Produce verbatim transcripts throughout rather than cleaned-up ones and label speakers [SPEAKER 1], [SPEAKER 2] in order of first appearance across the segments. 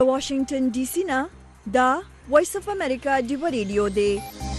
[SPEAKER 1] واشنگټن ډي سي نه دا وایس اف امریکا دی ریډیو دی.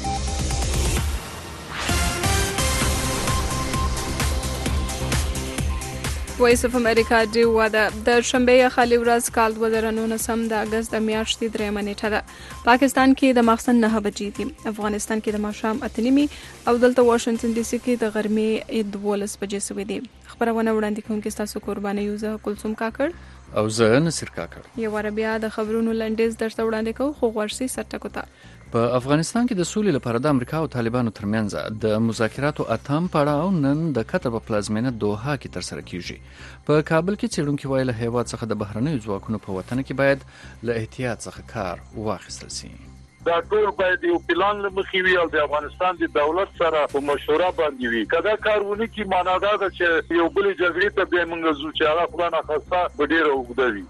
[SPEAKER 2] وایس اف امریکا دی واده د شنبه خالي ورځ کال دوه زره نولس د اگست د میاشتې درېمه نیټه ده. پاکستان کې د ماخستن نه بجې دي، افغانستان کې د ماښام اته نیمې او دلته واشنگټن ډي سي کې د غرمې دولس بجې شوې دي. خبرونه وړاندې کوونکې تاسو قرباني یوزه کلثوم کاکړ
[SPEAKER 3] او زه نصیر کاکړ.
[SPEAKER 2] یو ور بیا د خبرونو لنډیز درته وړاندې کوو، خو ورسي سرټکو ته.
[SPEAKER 3] په افغانستان کې د سولې لپاره د امریکا او طالبانو ترمنځ د مذاکراتو اتم پړاو نن د قطر په پلازمینه دوحه کې ترسره کیږي. په کابل کې څېړونکي وایي له هیواد څخه د بهرنیو ځواکونو په وطن کې باید له احتیاط څخه کار واخیستل شي.
[SPEAKER 4] دا ټول باید یو پلان لمخې وي او د افغانستان د دولت سره په مشوره باندې وي. کدا کارونه کې معنا دا ده چې یو بل جګړې ته به موږ زو چې هغه خلانه خاصه ډېر وګدوي.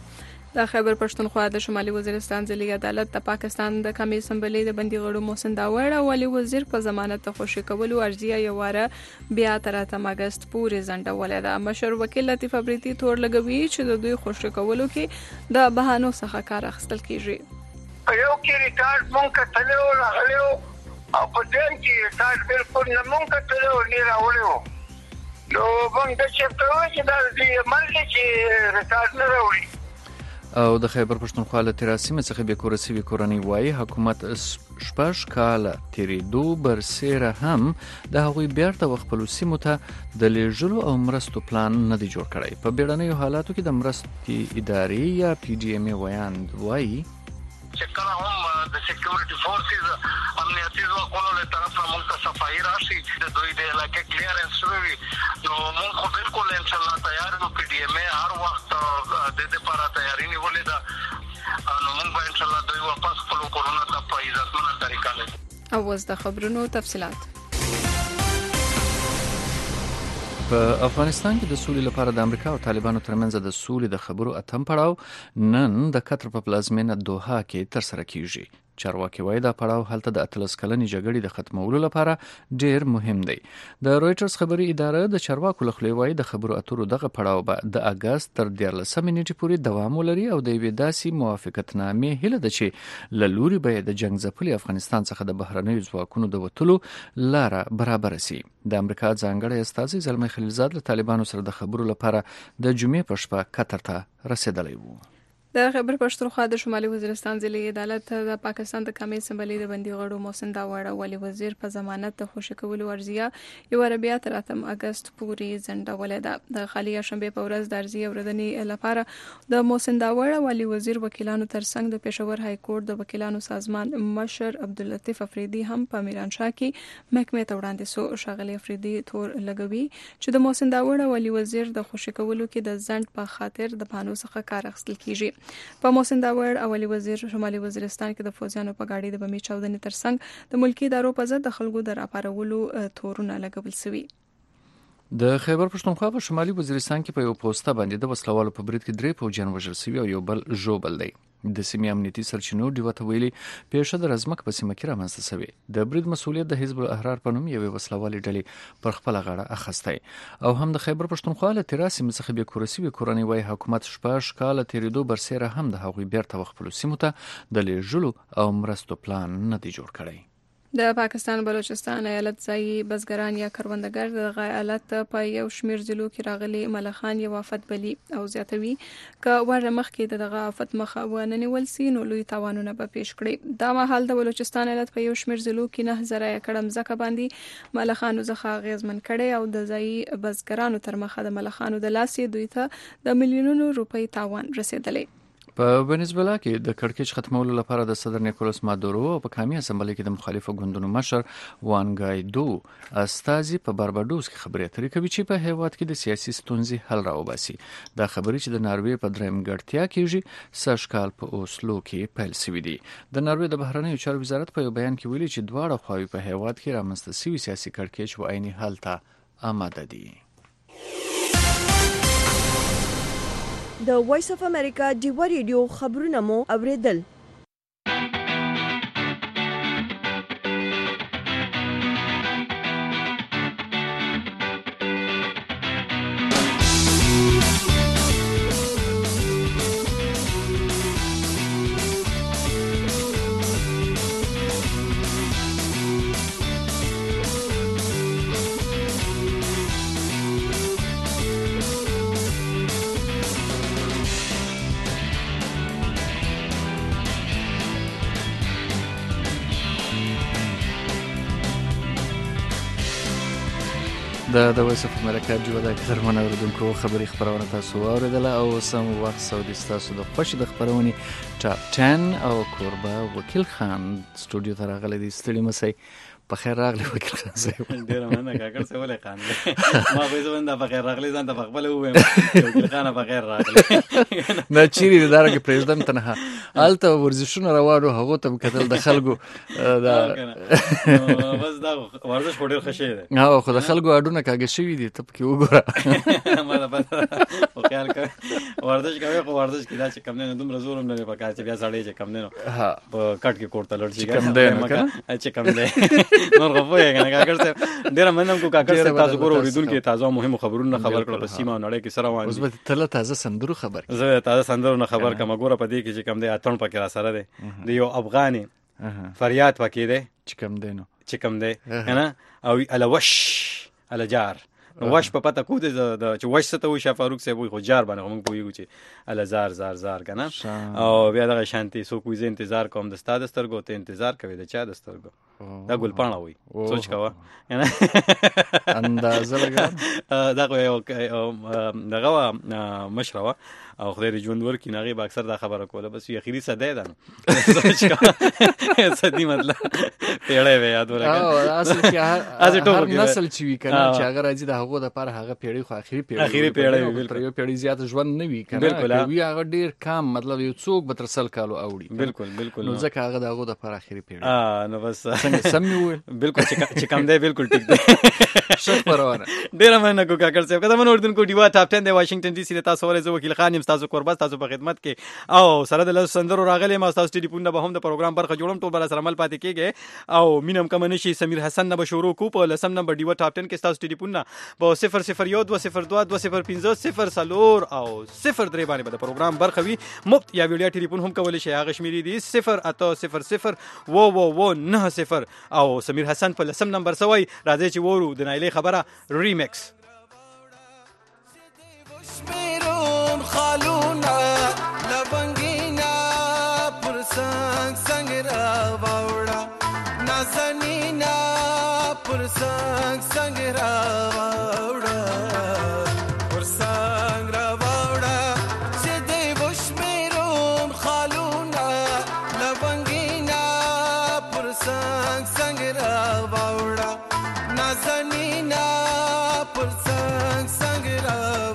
[SPEAKER 2] د خیبر پښتونخوا د شمالي وزیرستان ځلي عدالت د پاکستان د کمی اسمبلی د بندي غړو محسن داوړ او ولي وزیر په ضمانت ته خوشی کولو ارزیه یو واره بیا تر اتم اگست پورې ځنډولې ده. مشر وکیل لطیف ابریدي تور لګوي چې د دوی خوشی کولو کې د بهانو څخه کار اخیستل کیږي.
[SPEAKER 5] یو کې ریکارډ مونږ کتلو راغلو او په دې کې ریکارډ بالکل نه مونږ کتلو نه راوړو. نو مونږ د چې په وجه د دې ملي چې ریکارډ نه راوړي.
[SPEAKER 3] او د خیبر پښتونخوا له تراسیمه څخه به کورسي کورنۍ وایي حکومت شپږ کاله تیریدو برسره هم د هغوی بیرته خپل سیمو ته د لیږلو او مرستو پلان نه دی جوړ کړی. په بیړنیو حالاتو کې د مرستې ادارې یا پی ډي ایم وایي وایي
[SPEAKER 5] چې کله هم د سکیورټي فورسز امنیتي ځواکونو له طرفه موږ ته صفایي راشي د دوی د علاقې کلیرنس وي، نو موږ خو بالکل ان شاء الله تیار یو. پی ډي ایم هر وخت د دې لپاره تیاری نیولې ده، نو موږ به ان شاء الله دوی واپس خپل کورونه ته په عزتمنه طریقه لګو.
[SPEAKER 2] او اوس د خبرونو تفصيلات.
[SPEAKER 3] په افغانستان کې د سولې لپاره د امریکا او طالبانو ترمنځ د سولې د خبرو اتم پړاو نن د قطر په پلازمینه دوحه کې ترسره کیږي. چارواکي وایي دا پړاو هلته د اتلس کلنې جګړې د ختمولو لپاره ډیر مهم دی. د رويټرز خبري اداره د چارواکو لخوا وایي د خبرو اترو دغه پړاو به د اگست تر دیارلسمې نیټې پورې دوام ولري او د یوې داسې موافقتنامې هیله ده چې له لوري به د جنگ ځپلي افغانستان څخه د بهرنیو ځواکونو د وټلو لاره برابر شي. د امریکا ځانګړی استازی زلمي خلیلزاد له طالبانو سره د خبرو لپاره د جمعې په شپه قطر ته رسیدلی وو.
[SPEAKER 2] د خیبر پښتونخوا د شمالي وزیرستان ځلي عدالت د پاکستان د کمی اسمبلی د بندي غړو محسن داوړ او ولي وزیر په ضمانت ته خوشی کولو ارزیه یو عربیا تر اتم اگست پورې ځنډولې ده. د خالي شنبه په ورځ د ارزیه وردنې لپاره د محسن داوړ او ولي وزیر وکیلانو ترڅنګ د پېښور های کورټ د وکیلانو سازمان مشر عبداللطیف افریدي هم په میرانشاه کې محکمې ته وړاندې سو. شاغلي افریدي تور لګوي چې د محسن داوړ او ولي وزیر د خوشی کولو کې د ځنډ په خاطر د پانو څخه کار اخیستل کیږي. په محسن داوړ او ولي وزیر شمالي وزیرستان کې د فوجانو په گاډي د بمي چاودنې ترڅنګ د ملکی ادارو په ضد د خلکو د راپارولو تورونه لګول شوي.
[SPEAKER 3] د خیبر پښتونخوا په شمالي وزیرستان کې په یو پوسټه باندې د وسلوالو په برید کې درې فوجیان وژل شوي او یو بل ژوبل دی. د سیمې امنیتي سرچینو ډیوه ته ویلي پیښه د رزمک په سیمه کې رامنځته شوې. د برید مسؤلیت د حزب الاحرار په نوم یوې وسلوالې ډلې پر خپل غاړه اخیستی. او هم د خیبر پښتونخوا له تراسیمې څخه به کورسي کورنۍ وایي حکومت شپږ کاله تیریدو برسره هم د هغوی بیرته خپل سیمو ته د لیږلو او مرستو پلان نه دی جوړ کړی.
[SPEAKER 2] د پاکستان بلوچستان ایالت ځایي بزګران یا کروندګر د ایالت په یو شمیر ضلعو کې راغلي ملخان یو آفت بلی او زیاتوي ک ور مخ کې دغه آفت مخه ونه نیول سي نو لوی تاوانونه به پیښ کړي. دا مهال د بلوچستان ایالت په یو شمیر ضلعو کې نه زره کړم ځکه باندې ملخانو ځخه غیزمن کړي او د ځایي بزګرانو تر مخه د ملخانو د لاسې دوی ته د میلیونونو روپۍ تاوان رسیدلی.
[SPEAKER 3] په ونزویلا کې د کړکېچ ختمولو لپاره د صدر نیکولاس مادورو او په کامي اسمبلی کې د مخالفو ګوندونو مشر وان ګایدو استازي په بارباډوس کې خبرې اترې کوي چې په هیواد کې د سیاسي ستونزې حل راوباسي. دا خبرې چې د ناروې په دریم ګړتیا کېږي سږ کال په اوسلو کې پیل شوې دي. د ناروې د بهرنیو چارو وزارت په یو بیان کې ویلي چې دواړه خواوې په هیواد کې رامنځته شوي سیاسي کړکېچ و عیني حل ته آماده دي.
[SPEAKER 1] د وایس اف امریکا دی ریډیو خبرونه مو اوریدل.
[SPEAKER 3] د د وایس اف امریکا جوړه د قدرمن اوریدونکو خبري خبرونه تاسو اوریدله او سم وخت سعودي تاسو د خوش د خبرونې ټاپ عشرة او کوربه وکیل خان سټوډیو ته راغلی دی. ستړي مسئ په خیر راغلی وکیل خان صاحب.
[SPEAKER 6] ډیر مننه کاکړ څه ولې خان ما به زه ونده په خیر راغلی ځان ته خپل وایم وکیل خان په خیر راغلی
[SPEAKER 3] نه چیرې دارګه پرېږدم تنها الته ورزشونه روانو هغه ته کتل د خلکو دا
[SPEAKER 6] بس دا ورزش ډیر ښه شی دی.
[SPEAKER 3] ها خو د خلکو اډونه کاږي شوی دي ته پکې وګوره
[SPEAKER 6] ما دا پته او خیال کوي ورزش کوي خو ورزش کې دا چې کم نه دومره زور هم نه پکار چې بیا سړی چې کم نه ها په کټ کې کوړته لړ شي
[SPEAKER 3] کم دی
[SPEAKER 6] چې کم دی نور غوښه یې کنه کاکړ ته ډیر مننه کوم کاکړ ته تاسو ګورو اوریدونکو تازه مهمه خبرونه خبر کړو په سیمه نړۍ کې سره وایي.
[SPEAKER 3] اوس به تل تازه سندرو خبر
[SPEAKER 6] زه تازه سندرو خبر کوم ګوره په دې کې چې کم دی اتن پکې را سره دی د یو افغاني فریاد پکې دی
[SPEAKER 3] چې کم دی نو
[SPEAKER 6] چې کم دی کنه او الوش الجار نو واش په پته کو د چې واش څه ته وي شاه فاروق صاحب خو جار باندې موږ پوهیږو چې الزار زار زار کنه او بیا دغه شانتي سو کوی زه انتظار کوم د ستاد سترګو ته انتظار کوي د چا د سترګو دا ګل پاڼه وي سوچ کاوه کنه
[SPEAKER 3] اندازه لګا
[SPEAKER 6] دا خو دغه مشروع او خدای دې ژوند ورکړي ناغي به اکثر دا خبره کوله بس یو اخیری صدې ده سوچ کا صدې مطلب پیړې وې یاد ورګه
[SPEAKER 3] او اصل کې هر نسل چې وی کنه چې هغه راځي د هغه د پر هغه پیړې خو اخیری پیړې
[SPEAKER 6] اخیری پیړې
[SPEAKER 3] بالکل یو پیړې زیات ژوند نه وی کنه وی هغه ډیر کم مطلب یو څوک به تر سل کالو اوړي
[SPEAKER 6] بالکل بالکل
[SPEAKER 3] نو ځکه هغه د هغه د پر اخیری پیړې
[SPEAKER 6] اه نو بس
[SPEAKER 3] څنګه سم وي
[SPEAKER 6] بالکل چې کم دی بالکل ټیک دی
[SPEAKER 3] شک پروانه
[SPEAKER 6] ډیر مننه کو کاکړ صاحب کله منور دن کو دیوا ټاپ عشرة د واشنگټن ډي سي د تاسو ولې زه وکیل خان یم تاسو قربت تاسو په خدمت کې او سره د سندرو راغلی ما تاسو ټلیفون نه به هم د پروګرام برخه جوړم ټول بل سره مل پاتې کېږي او مینم کم نشي سمیر حسن نه به شروع کو په لسم نمبر دیوا ټاپ عشرة کې تاسو ټلیفون نه په صفر صفر یو دوه صفر دوه دوه صفر پنځه صفر سلور او صفر درې باندې د پروګرام برخه وي مفت یا ویډیو ټلیفون هم کولای شي هغه شمیرې دي صفر اته صفر صفر و و و نه صفر او سمیر حسن په لسم نمبر سوي راځي چې وورو د نایلې خبره ریمیکس
[SPEAKER 7] میرون خالونا لبنگینا پرسنگ سنگ را باوڑا نازنینا پرسنگ سنگ را باوڑا پرسنگ را باوڑا سیدی بش میرون خالونا لبنگینا پرسنگ سنگ را باوڑا نازنینا پرسنگ سنگ را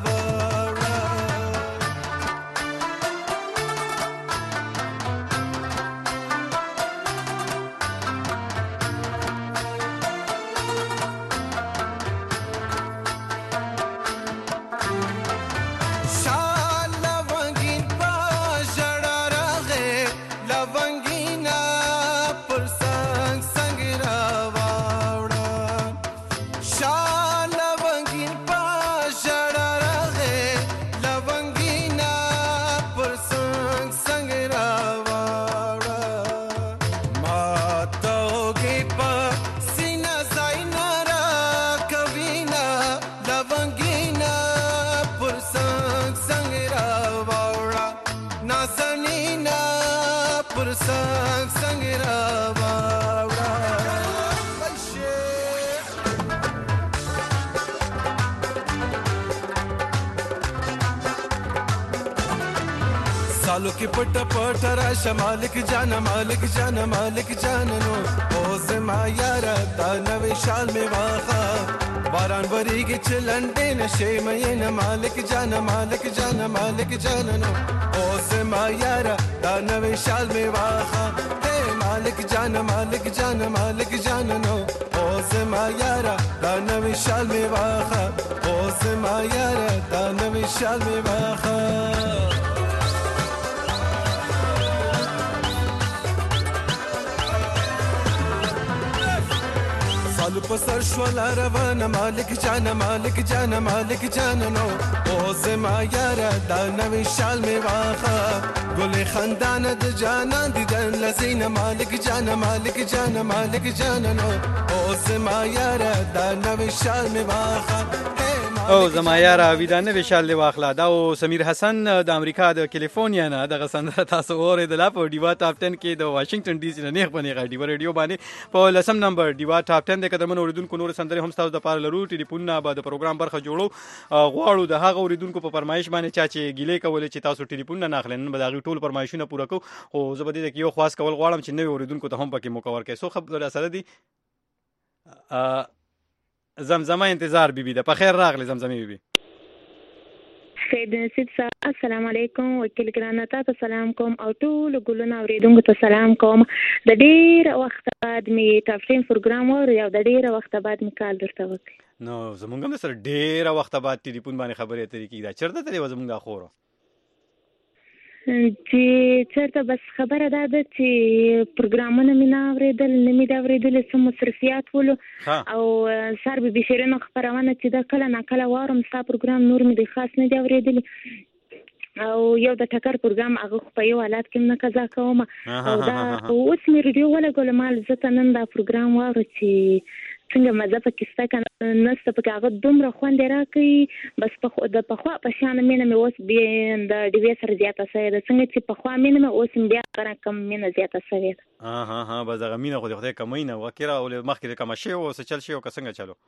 [SPEAKER 7] सालों की पट पट राशा मालिक जाना मालिक जाना मालिक जाना नो ओ ज़मा यारा ता नवे शाल में वाखा बारान बरी के चलंडे नशे में न मालिक जाना मालिक जाना मालिक जाना नो ओ ज़मा यारा ता नवे शाल में वाखा हे मालिक जाना मालिक जाना मालिक जाना नो ओ ज़मा यारा ता नवे शाल में वाखा ओ ज़मा यारा ता नवे शाल में वाखा सालू पसर शवाला रवाना मालिक जाना मालिक जाना मालिक जाना नो ओ ज़मा यारा दा नवी शाल में वाखा गुले खानदान द जाना दीदन लजीना मालिक जाना मालिक जाना मालिक जाना नो ओ ज़मा यारा दा नवी शाल में वाखा हे
[SPEAKER 6] او زما یاره ویدانه وشال دی واخلا دا او سمیر حسن د امریکا د کالیفورنیا نه د غسندره تاسو اورې د لا په ډیوا ټاپ ټن کې د واشنگټن ډي سي نه نه پني غړي ور ریډیو باندې په لسم نمبر ډیوا ټاپ ټن د قدمن اوریدونکو نور سندره هم تاسو د پاره لرو ټلیفون نه بعد پروګرام برخه جوړو غواړو د هغه اوریدونکو په فرمایش باندې چا چې ګیلې کولې چې تاسو ټلیفون نه ناخلین به دا ټول فرمایشونه پوره کو او زبدي د یو خاص کول غواړم چې نوې اوریدونکو ته هم پکې مکور کې سو خبر سره دي زمزمه انتظار بیبي ده په خیر راغلی زمزمه بیبي
[SPEAKER 8] سید نصیب صاحب السلام علیکم وکیل ګرانه تاسو سلام کوم او ټول ګلونه اوریدونکو ته سلام کوم د ډیر وخت بعد می تفصیل پروګرام اور یو د ډیر وخت بعد می کال درته وکړ
[SPEAKER 6] نو زمونږ هم سره ډیر وخت بعد ټلیفون باندې خبرې اترې کیږي دا چرته تلې زمونږ د خورو
[SPEAKER 8] چې چرته بس خبره ده چې پروګرامونه مې نه اورېدل نه مې دا اورېدل څه مصرفیات ولو او سر به بشیرینو خبرونه چې دا کله نه کله وارم ستا پروګرام نور مې د خاص نه دی اورېدلی او یو د ټکر پروګرام هغه په یو حالت کې نه قضا کوم او دا اوس مې ریډیو ولګول مال زه نن دا پروګرام واره چې څنګه مزه پکې ستا کنه نسته پکې هغه دومره خوند راکوي بس په د پخوا په شان مینه مې اوس بیا د ډیوی سره زیاته سوې ده څنګه چې پخوا مینه مې اوس بیا سره کم مینه زیاته سوې ده
[SPEAKER 6] ها ها ها بس هغه مینه خو دې خدای کمای نه وکړه او مخکې کم شي او څه چل شي او څنګه چلو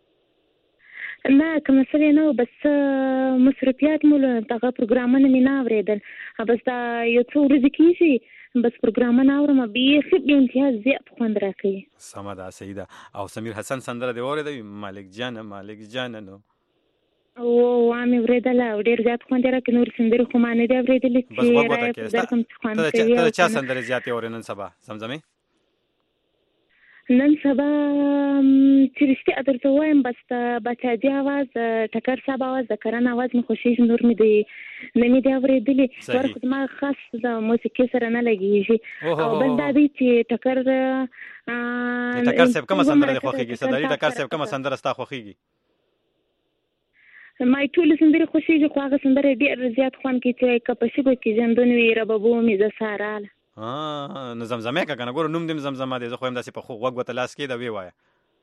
[SPEAKER 8] نه کوم څه نه بس مصرفیات مول دغه پروګرامونه مې نه اورېدل بس دا یو څو ورځې کېږي بس پروګرامونه اورم بیا خې امتیاز زیات خوند راکوي
[SPEAKER 6] سمه ده صحیح ده او سمیر حسن سندره دی اورېدل مالک جان مالک جان نو
[SPEAKER 8] او وامه ورېدل او ډیر زیات خوند راکوي نور سندره خو ما نه دی اورېدل چې درکم خوند کوي
[SPEAKER 6] ته چا سندره زیات اورې نن سبا زمزمه
[SPEAKER 8] نن سبا چې رښتیا درته وایم بس د بچاجي اواز ټکر صاحب اواز د کرن اواز مې خوښیږي نور مې دی نه مې دی اورېدلی ورخ ما خاص د موسیقي سره نه لګېږي او بل دا دی چې ټکر
[SPEAKER 6] ټکر صاحب کومه سندره دی خوښیږي صدري ټکر صاحب کومه سندره ستا خوښیږي
[SPEAKER 8] ما ټول سندره خوښیږي خو هغه سندره ډېر زیات خوند کوي چې کپشي کو کې ژوندون وي ربابو مې د ساراله
[SPEAKER 6] ها نو زمزمه کا کنه ګور نوم دې زمزمه دې زه خو هم داسې په خو وګ وته لاس کې دا وی وای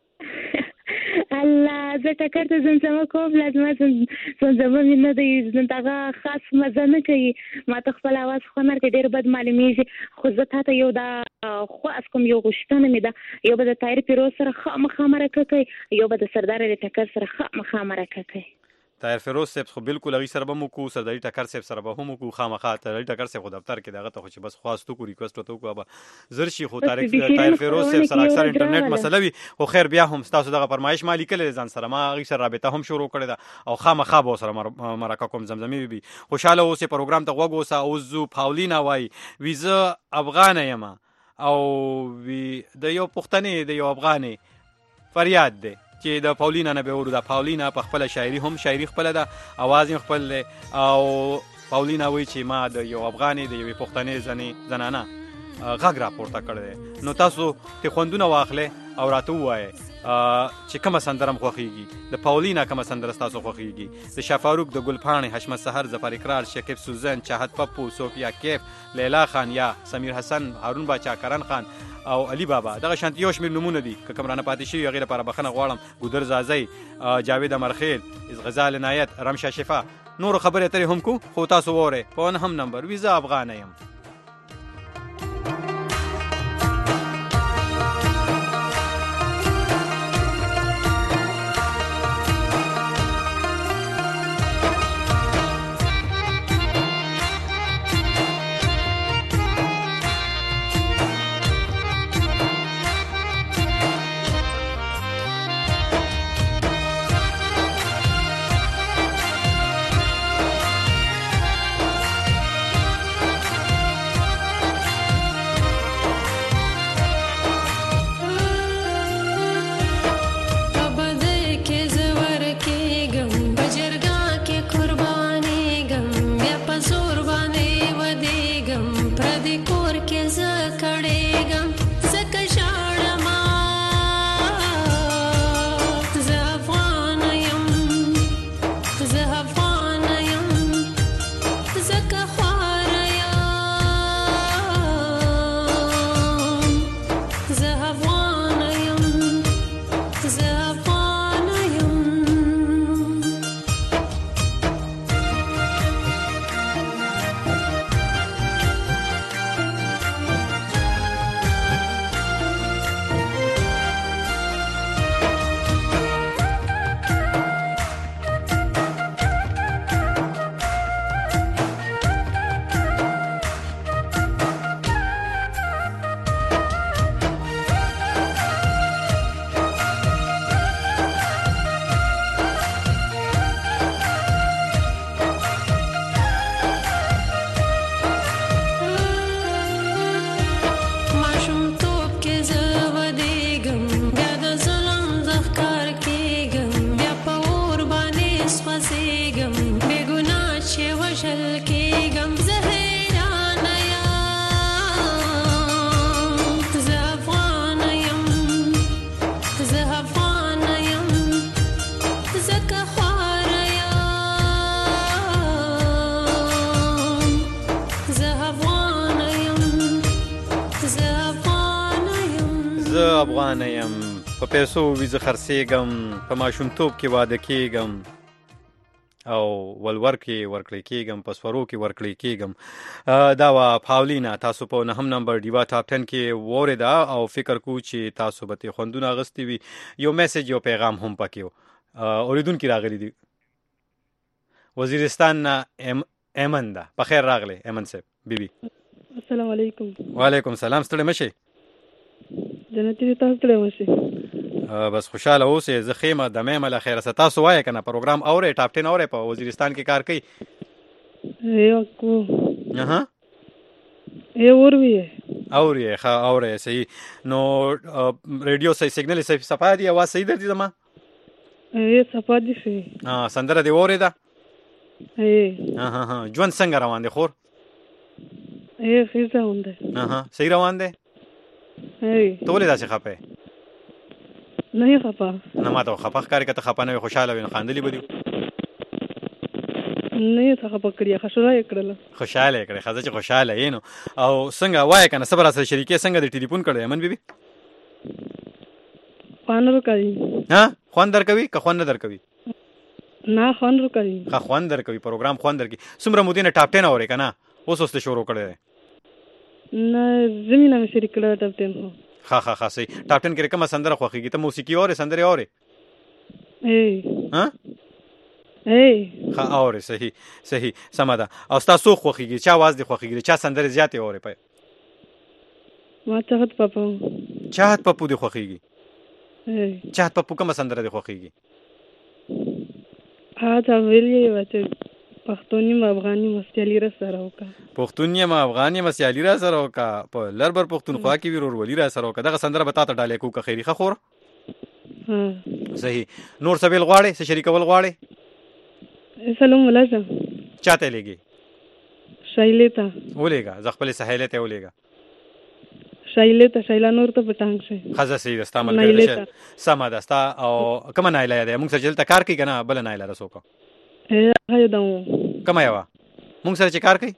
[SPEAKER 8] الله زه ټکر ته زمزمه کوم لازمه زمزمه مې نه دی دغه خاص مزه نه کوي ما ته خپل اواز خو نه ډېر بد معلومیږي خو زه ته یو دا خو اس کوم یو غشتنه مې دا یو به د تایر پیروز سره خامخا مرکه کوي یو به د سردار ټکر سره خامخا مرکه کوي
[SPEAKER 6] طاهر فیروز صاحب خو بالکل هغه سره به مو کو سرداری ټکر صاحب سره به هم کو خامخا ته ټکر صاحب خو دفتر کې دغه ته خو چې بس خواستو کو ریکوست وته کو به زرشي خو طاهر فیروز صاحب سره اکثر انټرنیټ مسله وي خو خیر بیا هم تاسو دغه فرمایش مالی کله ځان سره ما هغه سره رابطه هم شروع کړی دا او خامخا به سره مرکه کوم زمزمه بي خوشاله اوسه پروګرام ته وګوسه او زو پاولینا وای ویزه افغان یم او وی د یو پښتني د یو افغاني فریاد ده چې د پاولینا نه به ورو د پاولینا په خپل شاعري هم شاعري خپل ده اواز هم خپل او پاولینا وی چې ما د یو افغاني د یو پښتني ځنې زنانه غږ را پورته کړی نو تاسو ته خوندونه واخلې او راته وایي چې کومه سندره م خوښیږي د پاولینا کومه سندره ستاسو خوښیږي د شافاروق د ګلپاڼې حشمت سحر ظفر اقرار شکیب سوزن چاهد پپو صوفیا کیف لیلا خان یا سمیر حسن هارون باچا کرن خان او علي بابا دغه شانت یو شمیر نمونه دي که کمرانه پاتې شي غیر لپاره بخنه غواړم ګودر زازی جاوید امرخیل غزال عنایت رمشا شفا نور خبره ترې هم کو خو تاسو وره په نه هم نمبر ویزا افغان یم زه افغان یم، په پیسو ویزه خرڅېږم، په ماشومتوب کې واده کېږم او ولور کې ورکړی کېږم، په سورو کې ورکړی کېږم. دا وه پاولینا. تاسو په نهم نمبر ډیوا ټاپ ټن کې واورېده او فکر کوو چې تاسو به ترې خوندونه اخیستي وي. یو میسج یو پیغام هم پکې و. اورېدونکي راغلي دي وزیرستان نه ایمن ده. په خیر راغلی ایمن صاحب بیبي.
[SPEAKER 9] السلام علیکم.
[SPEAKER 6] وعلیکم السلام. ستړی مه شئ.
[SPEAKER 9] جنتي دې تاسو ستړی مه شئ.
[SPEAKER 6] بس خوشاله اوسئ. زه ښه یم، دمه یم له خیره. تاسو وایئ که نه پروګرام اورئ، ټاپ ټن اورئ، په وزیرستان کې کار کوي؟
[SPEAKER 9] یو کو
[SPEAKER 6] اها
[SPEAKER 9] ای اورئ
[SPEAKER 6] اورئ ښه اورئ. صحیح. نو ریډیو صحیح سیګنل صحیح صفا دي، اواز صحیح درځي زما؟
[SPEAKER 9] ای صفا دي صحیح.
[SPEAKER 6] ها سندره دې اورېده؟
[SPEAKER 9] ای
[SPEAKER 6] ها ها ژوند څنګه روان دی خور؟
[SPEAKER 9] ای ښه روان دی.
[SPEAKER 6] ها صحیح روان دی.
[SPEAKER 9] ای
[SPEAKER 6] ته ولې داسې خفه یې؟
[SPEAKER 9] نه یې خفه.
[SPEAKER 6] نه ما ته خفه ښکاري. که ته خفه نه وې خوشحاله وې نو خاندلي به دي.
[SPEAKER 9] نه یې څه خفه کړې، خوشحاله یې کړله.
[SPEAKER 6] خوشحاله یې کړې. ښه زه چې خوشحاله یې نو او څنګه وایې که نه څه به راسره شریکې څنګه دې ټلیفون کړی ایمن بیبي؟
[SPEAKER 9] خوند راکوي.
[SPEAKER 6] ها خوند درکوي که خوند نه درکوي؟
[SPEAKER 9] نه خوند راکوي.
[SPEAKER 6] ښه خوند درکوي، پروګرام خوند درکوي. څومره مودې نه ټاپ ټن اورې که نه؟ اوس اوس ته شروع کړی دی؟
[SPEAKER 9] نه زمینه مې شریک کړی ټاپ ټن خو.
[SPEAKER 6] ښه ښه ښه صحیح. ټاپ ټن کې کومه سندره خوښېږي؟ ته موسیقي اورې، سندرې اورې؟
[SPEAKER 9] ای
[SPEAKER 6] ها
[SPEAKER 9] ای
[SPEAKER 6] ښه اورې. صحیح صحیح سمه ده. او ستا څوک خوښېږي؟ چا آواز دې خوښېږي؟ چا سندرې زیاتې اورې؟ په
[SPEAKER 9] ما چاهت پاپو.
[SPEAKER 6] چاهت پپو دې خوښېږي؟
[SPEAKER 9] ای
[SPEAKER 6] چاهت پپو کومه سندره دې خوښېږي؟
[SPEAKER 9] ها تا ویلې و چې پښتون یم افغاني مسیالي را سره وکړه.
[SPEAKER 6] پښتون یم افغاني مسیالي را سره وکړه. په لربر پښتونخوا کې وي ورورولي را سره وکړه. دغه سندره به تا ته ډالۍ کوو که خیري ښه خور؟ صحیح. نور څه ویل غواړې؟ څه شریکول غواړې؟
[SPEAKER 9] سلام ولازم.
[SPEAKER 6] چا ته لېږې؟
[SPEAKER 9] شایلې ته
[SPEAKER 6] ولېږه. زه خپلې سهیلې ته ولېږه.
[SPEAKER 9] شایلې ته شایلا نور ته پټانګ شي.
[SPEAKER 6] ښځه صحیح ده. ستا ملګرې ده. سمه ده. ستا او کومه نایله ده؟ موږ سره چې دلته کار کوي که نه بله نایله ده څوک؟
[SPEAKER 9] هغه ده
[SPEAKER 6] کومه یوه موږ سره چې کار کوي؟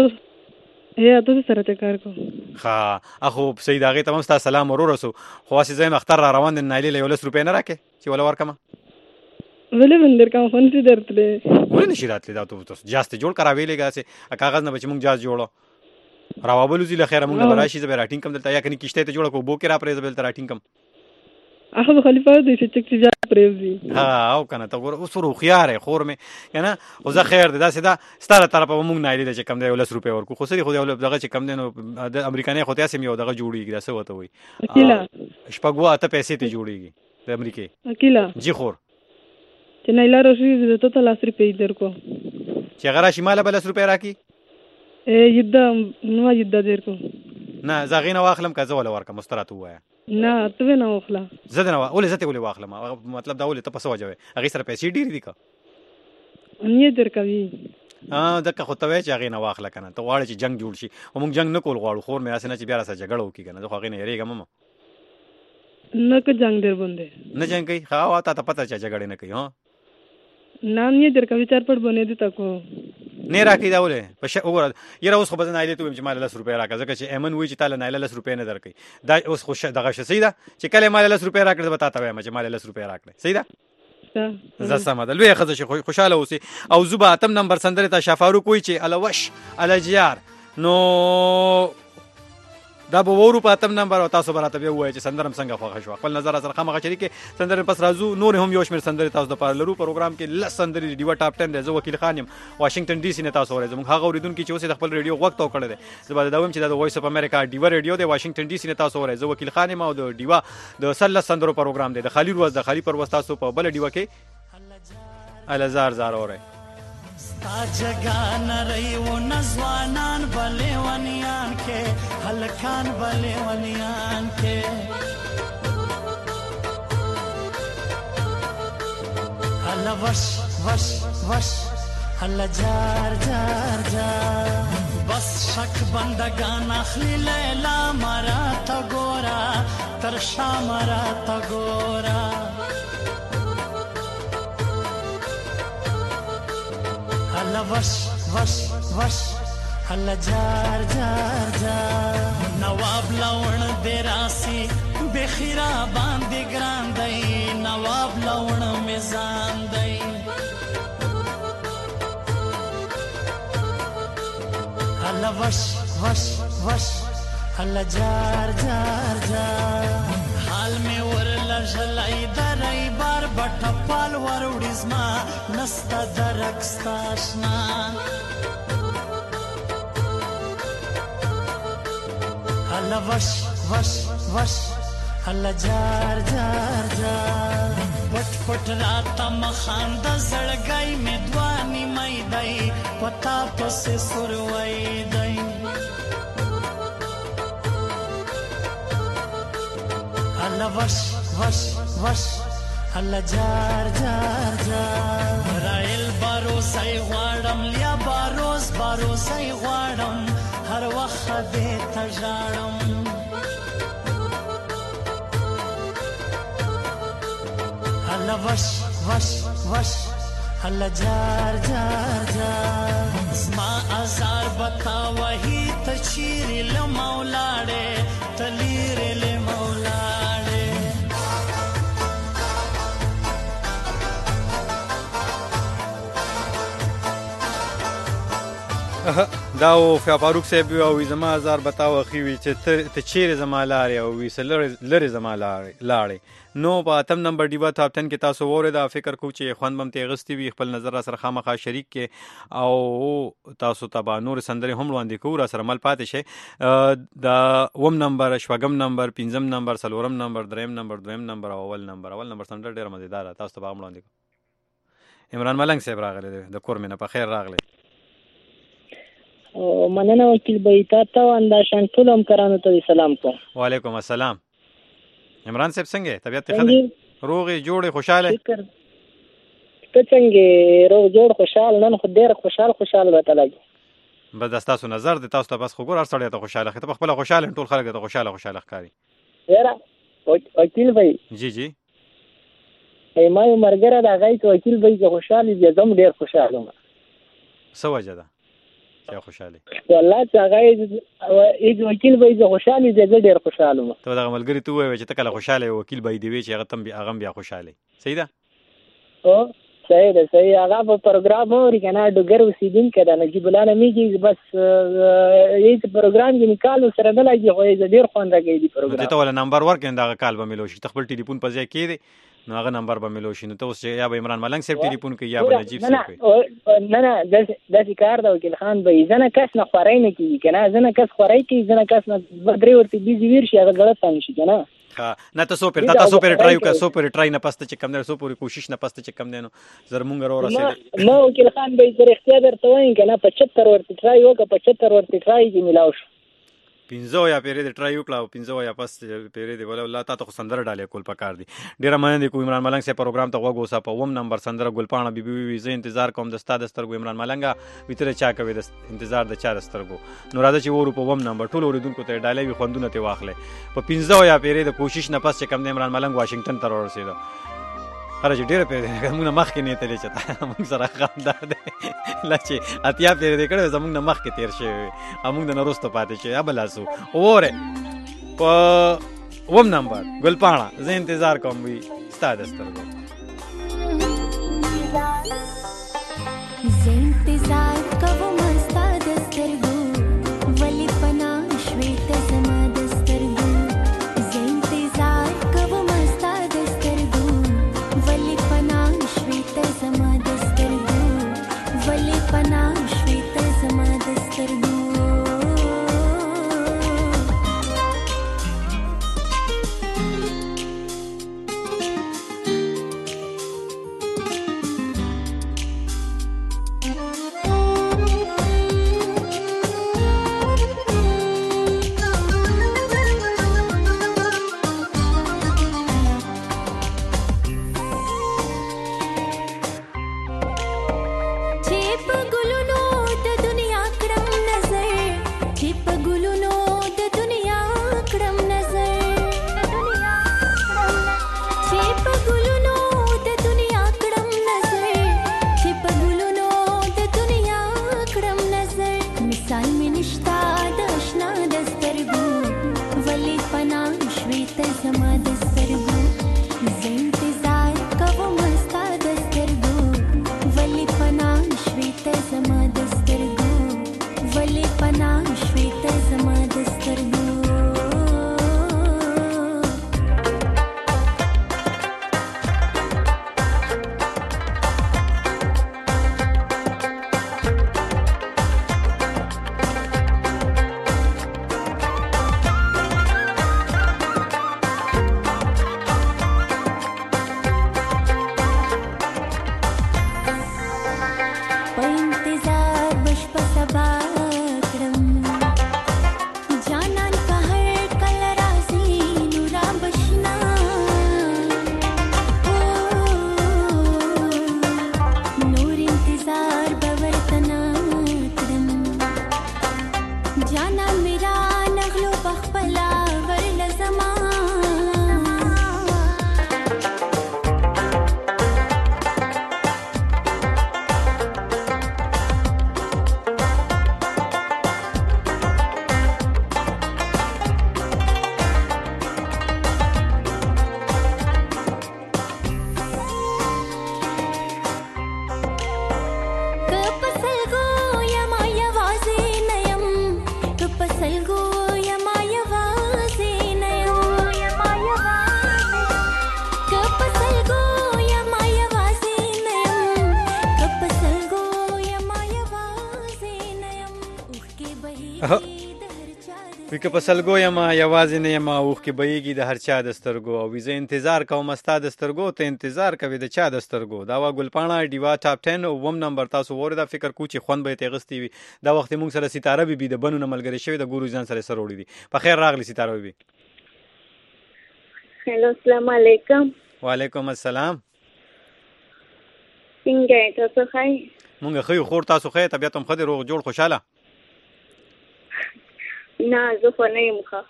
[SPEAKER 9] ای اته سره چې کار کوم.
[SPEAKER 6] ښه اخو صحیح ده. هغې ته هم ستا سلام ور ورسو. خو هسې زه یم اختر را روان دی، نایلې له یولس روپۍ نه راکې چې وله ورکړمه؟
[SPEAKER 9] ولې به درکړم خو نشي درتلی.
[SPEAKER 6] ولې نشي راتلی؟ دا ته جاز ته جوړ که راویلېږه هسې کاغذ نه به چې موږ جاز جوړو راوابلوځي له خیره موږ له به راشي. زه به یې راټینګ کړم دلته، یا که نه کښتۍ ته جوړه کړو اوبو کې را پرېږده به دلته راټینګ کړم.
[SPEAKER 9] هغه به خلیفه دی چې چک چې بیا پرېوځي.
[SPEAKER 6] ها او که نه ته ګوره اوس ور هوښیار یې خور مې که نه. خو زه خیر دی داسې ده ستا له طرفه به موږ نایلې ده چې کم دی یو لس روپۍ ورکړو. خو څه دي خو دغه چې کم دی نو د امریکانۍ خو تاسې هم یو دغه جوړېږي. دا څه ورته وایي شپږ اوه اته پیسې ته جوړېږي د امریکې.
[SPEAKER 9] اکیله
[SPEAKER 6] جي خور
[SPEAKER 9] چې نایله راشي زه ته لس روپۍ درکړو.
[SPEAKER 6] چې هغه راشي ما له به لس روپۍ راکړي؟
[SPEAKER 9] ای یده نو یده درکړو.
[SPEAKER 6] نه زه هغې نه واخلم که زه وله ورکړم؟ اوس ته راته ووایه.
[SPEAKER 9] نه ته نه واخله.
[SPEAKER 6] زه دې نه ولې زه ته ولې واخلم؟ مطلب دا ولې ته په څه وجه وې؟ هغې سره پیسې ډېرې دي که
[SPEAKER 9] نه درکوي؟
[SPEAKER 6] ځکه خو ته وایې چې هغې نه واخله که نه. ته غواړې چې جنګ جوړ شي او موږ جنګ نه کول غواړو خور مې. هسې نه چې بیا راسره جګړه وکړي که نه. زه خو هغې نه یېرېږم هم
[SPEAKER 9] نه که جنګ در باندې
[SPEAKER 6] نه جنګ کوي. ښه او تا ته پته چې جګړې نه کوي. ها
[SPEAKER 9] نه نه درکوي چار پټ باندې دي تاکو
[SPEAKER 6] نه راکړي. دا ولې په ش وګوره یاره اوس خو به زه نایلې ته ویم چې ما له لس روپۍ راکړه ځکه چې ایمن وایي چې تا له نایله لس روپۍ نه درکوي. دا اوس خو دغه شه صحیح ده چې کله ما له لس روپۍ راکړې زه به تا ته وایم چې ما له لس روپۍ راکړې. صحیح ده زه سمه ده. لویه ښځه چې خوشحاله اوسې. او زه به اتم نمبر سندرې ته شافاروق وایي چې الوش الجیار نو دا به وورو په اتم نمبر او تاسو به راته بیا ووایئ چې سندره م څنګه خوښه شوه. خپل نظر سره خامخا شریکې. سندرې پس راځو نورې هم یو شمېر سندرې تاسو دپاره لرو. پروګرام کې لس سندرې ډیوه ټاپ ټن دی. زه وکیل خان یم واشنګټن ډي سي نه تاسو اورئ. زموږ هغه اورېدونکي چې اوس یې د خپل ریډیو غوږ تو کړی دی زه به دا وایم چې دا د وایس اف امریکا ډیوه ریډیو دی واشنګټن ډي سي نه تاسو اورئ. زه وکیل خان یم او د ډیوه د سلس سندرو پروګرام دی. د خالي ورځ د خالي پر ورځ تاسو په بله ډیوه کې الزار زار اورئ.
[SPEAKER 10] ستا جگہ نرئی و نزوانان بلیونیان کے حلقان بلیونیان کے حل وش وش وش حل جار جار جار بس شک بندگان اخلی لیلا مرا تا گورا ترشا مرا تا گورا حل وش وش وش حل جار جار جار نواب لون دیراسی بے خیرا باندې ګران دی نواب لون میزان دی هلا وش وش وش هلا جار جار جار حال می ورل جلای درای بار بټ پال وروډزما نستا درکستاشنا هلا وش وش وش هلا جار جار جار پټ پټ راتا مخاند زړګای می دوانی مې دای پتا پسې سروي دای هلا وش وش وش هلا جار جار جار رایل بارو سای غواړم لیا باروز بارو سای غواړم هر وخت دې تجاړم هلا وش وش وش هلا جار جار جار زما ازار بتا وਹੀ تچيري لمولاړې تليرې لمولاړې
[SPEAKER 6] دا او فاروق صاحب او زما ازار بتاو خيوي چې ته چیرې زما لارې او وی سلر لری زما لارې نو په اتم نمبر دیوا ټاپ ټن کې تاسو وره دا فکر کو چې خوان بم تیغستی وی خپل نظر سره خامخا شریک کې او تاسو تبا نور سندري هم وړاندې کو را سره مل پاتې شي دا وم نمبر شوګم نمبر پنځم نمبر سلورم نمبر دریم نمبر دویم نمبر اول نمبر اول نمبر سندر ډیر مزیدار تاسو تبا وړاندې کو عمران ملنګ صاحب راغله د کور مینه په خیر راغله
[SPEAKER 11] مننه وکیل بیتا ته اندا شان ټولم کرانو ته سلام کوم
[SPEAKER 6] وعلیکم السلام عمران صاحب څنګه طبيعت ښه ده روغې جوړې خوشاله
[SPEAKER 11] ته څنګه روغ جوړ خوشاله نن خو ډېر خوشاله خوشاله وته لګي
[SPEAKER 6] بس تاسو نظر د تاسو ته بس خو ګور هر سړی ته خوشاله خته خپل خوشاله ټول خلک ته خوشاله خوشاله ښکاری
[SPEAKER 11] یاره وکیل بھائی
[SPEAKER 6] جی جی
[SPEAKER 11] ای ما مرګره دا غي وکیل بھائی چې خوشاله دي زم ډېر خوشاله ما
[SPEAKER 6] سو وجه ده چې خوشاله
[SPEAKER 11] والله چې هغه یې وکیل به زه خوشاله دي زه ډېر خوشاله یم
[SPEAKER 6] ته دا ملګری ته وایې چې ته کله خوشاله وکیل به دی وی چې هغه تم بیا هغه بیا خوشاله صحیح ده
[SPEAKER 11] او صحیح ده صحیح هغه په پروګرام اوري کنه ډګر وسیدین کړه نجیب الله نمیږي بس یې پروګرام کې نکالو سره نه لګي خو یې ډېر خوند راګي دی پروګرام
[SPEAKER 6] ته ول نمبر ورکې دا کال به ملو شي خپل ټلیفون په ځای کې دی نو هغه نمبر به ملو شي نو ته اوس یا به عمران ملنګ صاحب ټلیفون کې یا به نجیب صاحب
[SPEAKER 11] نه نه د ذکر دا وکیل خان به ځنه کس نه خورای نه کیږي کنه ځنه کس خورای کی ځنه کس نه بدري ورته بيزي ویر شي هغه غلط څنګه شي کنه
[SPEAKER 6] ها نه تاسو پر تاسو پر ټرایو کا سو پر ټرای نه پسته چې کم نه سو پوری کوشش نه پسته چې کم نه نو زر مونږ ورو رسېد
[SPEAKER 11] نو وکیل خان به زر اختیار درته وایم کنه پچهتر ورته ټرای وکړه پچهتر ورته ټرای کې ملاو شو
[SPEAKER 6] پینځو یا پیری د ټرای وکړه پینځو یا پس پیری دی ولا الله تاسو سندره ډالې کول پکار دي ډیر مننه کوم عمران ملنګ سے پروګرام ته وګوسا په ووم نمبر سندره ګلپاڼه بي بي وي زه انتظار کوم د استاد سترګو عمران ملنګ ویتره چا کوي د انتظار د چار سترګو نو راځي چې ورو په ووم نمبر ټول اوریدونکو ته ډالې وي خوندونه ته واخلې په پینځو یا پیری د کوشش نه پس چې کم عمران ملنګ واشنگټن ته ورسېدو هر چې ډېر پیری موږ مخ کې نه تلې چتا موږ سره خاندار دی لچې اتیا پیری دې کړو زموږ مخ کې تیر شي موږ د نورستو پاتې شي ابلاسو اوره په ووم نمبر ګلپاڼه زه انتظار کوم وي ستاد سترګو
[SPEAKER 12] زه انتظار کوم ستاد سترګو ولی پنا شویت زما د سترګو زه انتظار کوم ستاد سترګو ولی پنا شویت زما د سترګو ولی پنا شویت زما د سترګو Oh
[SPEAKER 6] وی که په سلګو یم یوازې نه یم اوښ کې بهیږي د هر چا د سترګو او زه انتظار کوم ستا د سترګو ته انتظار کوي د چا د سترګو دا وا ګلپاڼه ډیوا ټاپ ټن اووم نمبر تاسو وره دا فکر کو چې خوند به یې تغستی وي دا وخت موږ سره ستاره بي بي د بنو نه ملګری شوی د ګورو ځان سره سره وړي دي په خیر راغلی ستاره بي بي
[SPEAKER 8] هلو السلام علیکم
[SPEAKER 6] وعلیکم السلام
[SPEAKER 8] څنګه تاسو ښه
[SPEAKER 6] مونږ خو خور تاسو خې طبيعت هم خدي روغ جوړ خوشاله
[SPEAKER 8] نه زه خو نه یم ښه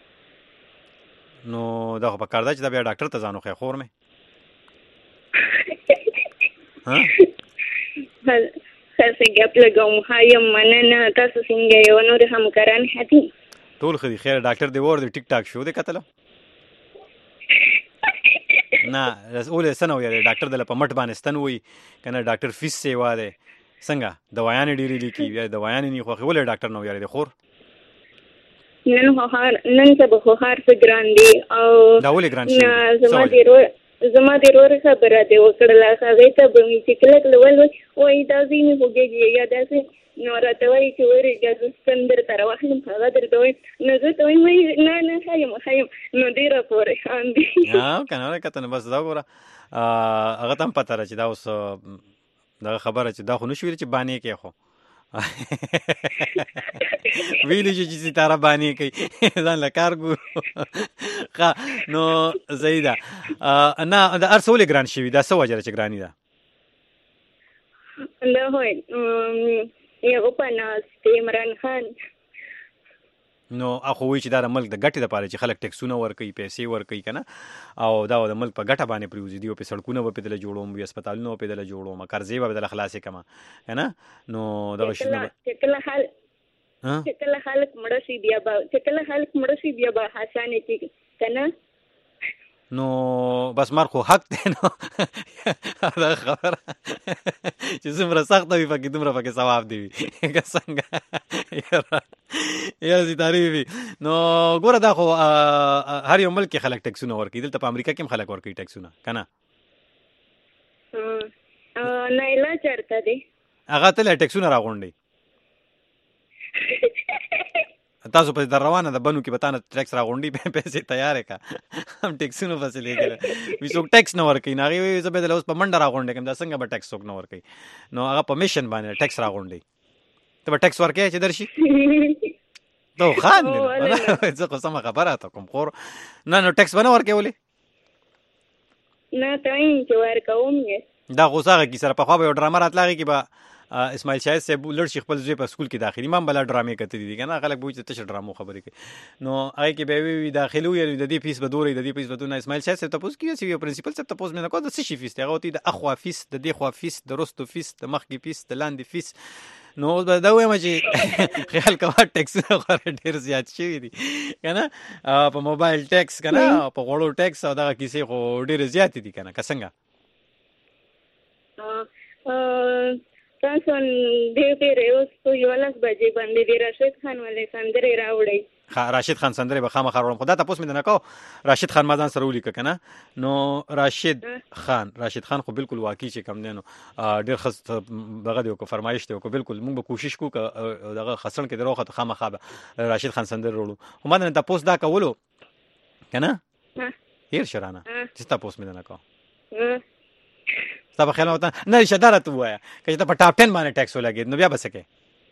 [SPEAKER 6] نو دا خو په کار ده چې دا بیا ډاکټر ته ځانو خې خور مې ها
[SPEAKER 8] څه ګپ لګوم هایم مننه تاسو څنګه یو نور همکاران هدي
[SPEAKER 6] ټول خدي خیر ډاکټر دی ور دی ټیک ټاک شو دی کتل نه اول سنو یې ډاکټر د په مټ باندې ستن وي کنه ډاکټر فیس سیوا ده څنګه دوايان ډیری لیکي بیا دوايان نه خو ول ډاکټر نو یاره دی خور
[SPEAKER 8] نن هو هر نن څه به هر څه ګران دي او
[SPEAKER 6] دا ولې ګران شي
[SPEAKER 8] زما دی رو زما دی رو خبره دی وکړه هغه ته به می چې کله کله ول وای دا زینې هوګي یا دا څه نو راته وای چې ورې د سپندر تر واخلم هغه درته وای نو زه ته وای نه نه خایم خایم نو ډیر پورې خان دي
[SPEAKER 6] ها کنه کته نو بس دا ګوره هغه تم پته را چې دا اوس دا خبره چې دا خو نشو ویل چې باندې کې خو ویلی چې ستاره باندې کوي ځان لکار ګورو ښه نو زیدا نه دا ارسول ګران شي دا څه وجه چې ګرانی ده
[SPEAKER 8] دا هوی یو پناست عمران خان
[SPEAKER 6] نو اخو وی چې دا ملک د ګټې لپاره چې خلک ټیکسونه ورکوي پیسې ورکوي کنه او دا د ملک په ګټه باندې پریوزي دی او په سړکونو په دله جوړوم وي هسپتالونو په دله جوړوم قرضې په دله خلاصې کما کنه نو دا شنو
[SPEAKER 8] چې کله حال چې کله خلک مړ شي بیا به چې کله خلک مړ شي بیا به حسانه کی کنه
[SPEAKER 6] نو بس مر خو حق دی نو دا خبره چې څومره سخت وي پکې دومره پکې ثواب دی که څنګه یا ستاري وي نو ګوره دا خو هر یو ملک خلک ټیکسونه ورکوي دلته په امریکا کې هم خلک ورکوي ټیکسونه کنه
[SPEAKER 8] نه لا چرته دی
[SPEAKER 6] هغه ته ټیکسونه راغونډي تاسو په در روانه د بنو کې بتانه ټیکس راغونډي پیسې تیارې کا هم ټیکسونو فاصله لګره وي څوک ټیکس نه ورکوي نه غوي زبې د اوس په منډه راغونډي کوم دا څنګه به ټیکس څوک نه ورکوي نو هغه په میشن باندې ټیکس راغونډي ته به ټیکس ورکې چې درشي نو خان دې زه خو سم خبره ته کوم خور نه نو ټیکس باندې ورکې ولې
[SPEAKER 8] نه ته یې چې ورکوم
[SPEAKER 6] دا غوسه کی سره په خوا به ډرامه راتلاږي کی به اسماعیل شاهد صاحب لړ شي خپل ځای په سکول کې داخلي ما بل ډرامې کتې دي کنه خلک به چې تش ډرامو خبرې کوي نو هغه کې به وی داخلو یې د دې فیس بدوري د دې فیس بدونه اسماعیل شاهد صاحب تاسو کې سی پرنسپل صاحب تاسو مې نه کوم د څه شي فیس ته غوتی د اخوا فیس د دې خوا فیس د رستو فیس د مخ کې فیس د لاندې فیس نو اوس دا وایم چې خیال کوه ټیکس غوړ ډیر زیات شي دي کنه په موبایل ټیکس کنه په غوړو ټیکس او دا کیسې خو ډیر زیات دي کنه که څنګه
[SPEAKER 8] تاسو دې پیره اوس په یو لاس بجې باندې د راشد خان ولې سندري راوړی
[SPEAKER 6] ها راشد خان سندري به خامخا راوړم خدا تاسو مې نه کو راشد خان مازان سره ولیک کنه نو راشد خان راشد خان خو بالکل واقعي چې کم دینو ډیر خص دغه دی کو فرمایش دی کو بالکل موږ به کوشش کوو دغه خسن کې دروخه خامخا راشد خان سندري وروړو هم نه تاسو دا کولو کنه هیر شرانه چې تاسو مې نه کو تاسو خیال وته نه شدارت وایا چې ته په ټاپ ټن باندې ټیکس ولګید نو بیا بسکه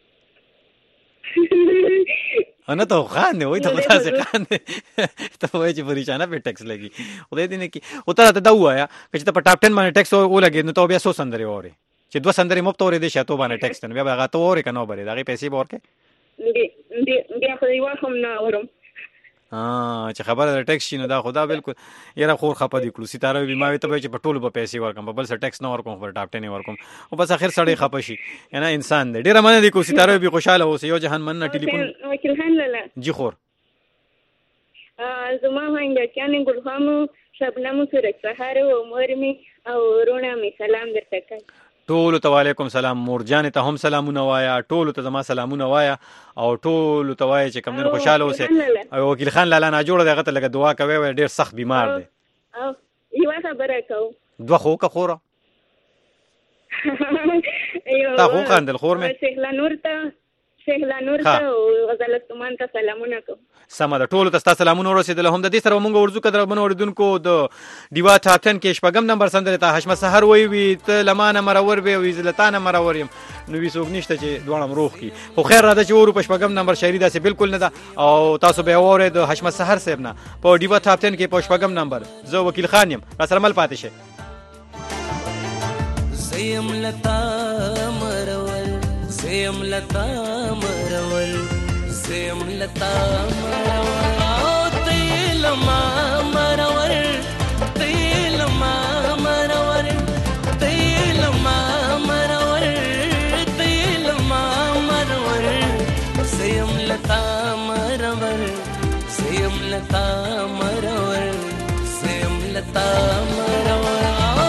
[SPEAKER 6] انا ته خان نه وای ته تاسو خان ته وای چې پریشانه په ټیکس لګي خدای دې نه کی او ته دا وایا چې ته په ټاپ ټن باندې ټیکس ولګید نو ته بیا سو سندري وره چې دوه سندري مفت ورې دي شاته باندې ټیکس نه بیا هغه ته وره کنه بره دغه پیسې ورکه
[SPEAKER 8] دې دې بیا خو یو هم نه ورم
[SPEAKER 6] اه چې خبره د ټیکس شي نو دا خدا بالکل یاره خور خپه دي کلو ستاره وي ما ته چې په ټولو په پیسې ورکم په بل څه ټیکس نه ورکوم په ټاپ ټن ورکوم او بس اخر سړی خپه شي یعنی انسان دی ډیره مننه دي کو ستاره وي خوشاله اوسه یو جهان مننه ټلیفون
[SPEAKER 8] وکیل خان لاله
[SPEAKER 6] جی خور
[SPEAKER 8] ا زما هنګ کانه ګلخامو شبنم سره سهار او مرمي او رونه می سلام درته کوي
[SPEAKER 6] ټول ته وعلیکم سلام مورجان ته هم سلامونه وایا ټول ته زما سلامونه وایا او ټول ته وای چې کوم دین خوشاله اوسه او وکیل خان لاله نه جوړه دغه ته لګه دعا کوي ډیر سخت بیمار دی
[SPEAKER 8] او یو خبره کو
[SPEAKER 6] دوه خو کا خوره تا خو خاندل خور مې
[SPEAKER 8] شیخ لنور ته شیخ دانور ته او غزل استمان ته سلامونه کوم.
[SPEAKER 6] سمه ده، ټولو ته ستا سلامونه ورسېدل. هم د دې سره مونږ ورځو که دربنو اوریدونکو د ډیوا ټاپ ټن کې شپږم نمبر سندرې ته حشمت سحر وایي وي ته له ما نه مرور وې وي زه له تا نه مرور یم، نو وي څوک نشته چې دواړه م روغ کړي. خو خیر راځه چې ورو په شپږم نمبر شاعري داسې بالکل نه ده او تاسو به یې واورئ د حشمت سحر صاحب نه په ډیوا ټاپ ټن کې په شپږم نمبر. زه وکیل خان یم، راسره مل پاتې شئ.
[SPEAKER 10] زیم لتا مرول زیم لتا مرول زیم لتا مرول او تیل ما مرول تیل ما مرول تیل ما مرول تیل ما مرول زیم لتا مرول زیم لتا مرول زیم لتا مرول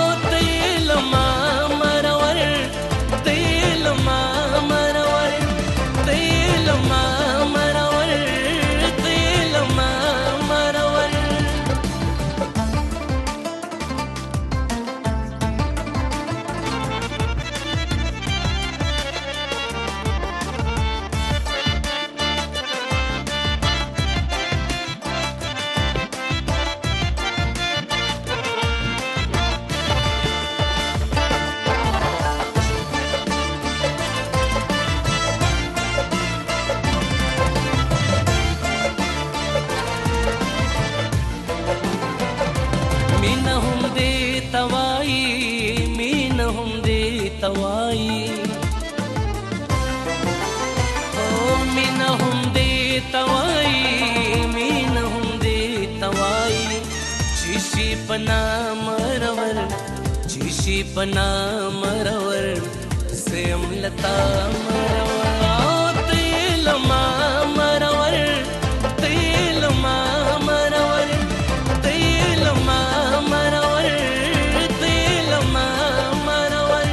[SPEAKER 10] पना मरवर चीशी पना मरवर सेम लता मरवर तेल मा मरवर तेल मा मरवर तेल मा मरवर तेल मा मरवर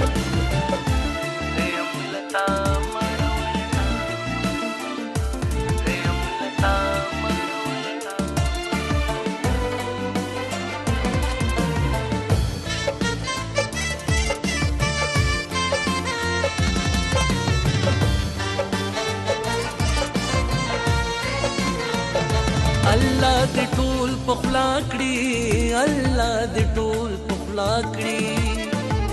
[SPEAKER 10] सेम लता मरवर सेम लता الله دې ټول پخلا کړي الله دې ټول پخلا کړي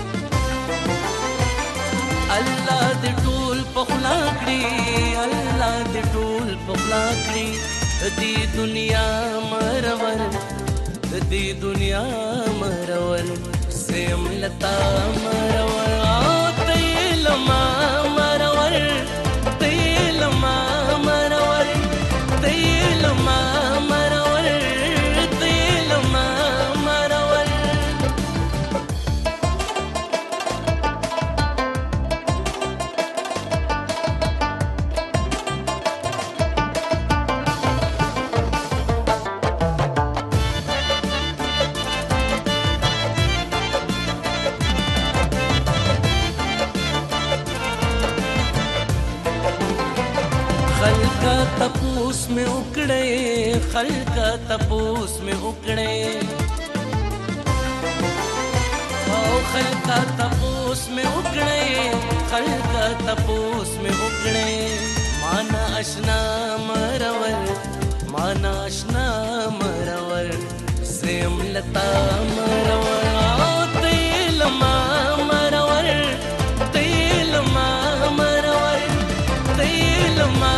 [SPEAKER 10] الله دې ټول پخلا کړي الله دې ټول پخلا کړي دې دنیا مرور دې دنیا مرور سیم لتا مرور تیل ما مرور تیل ما مرور تیل ما तपूस में उकड़े खलका तपूस में उकड़े ओ खलका तपूस में उकड़े खलका तपूस में उकड़े माना अशना मरवर माना अशना मरवर सेम लता मरवर तेल मा मरवर तेल मा मरवर तेल मा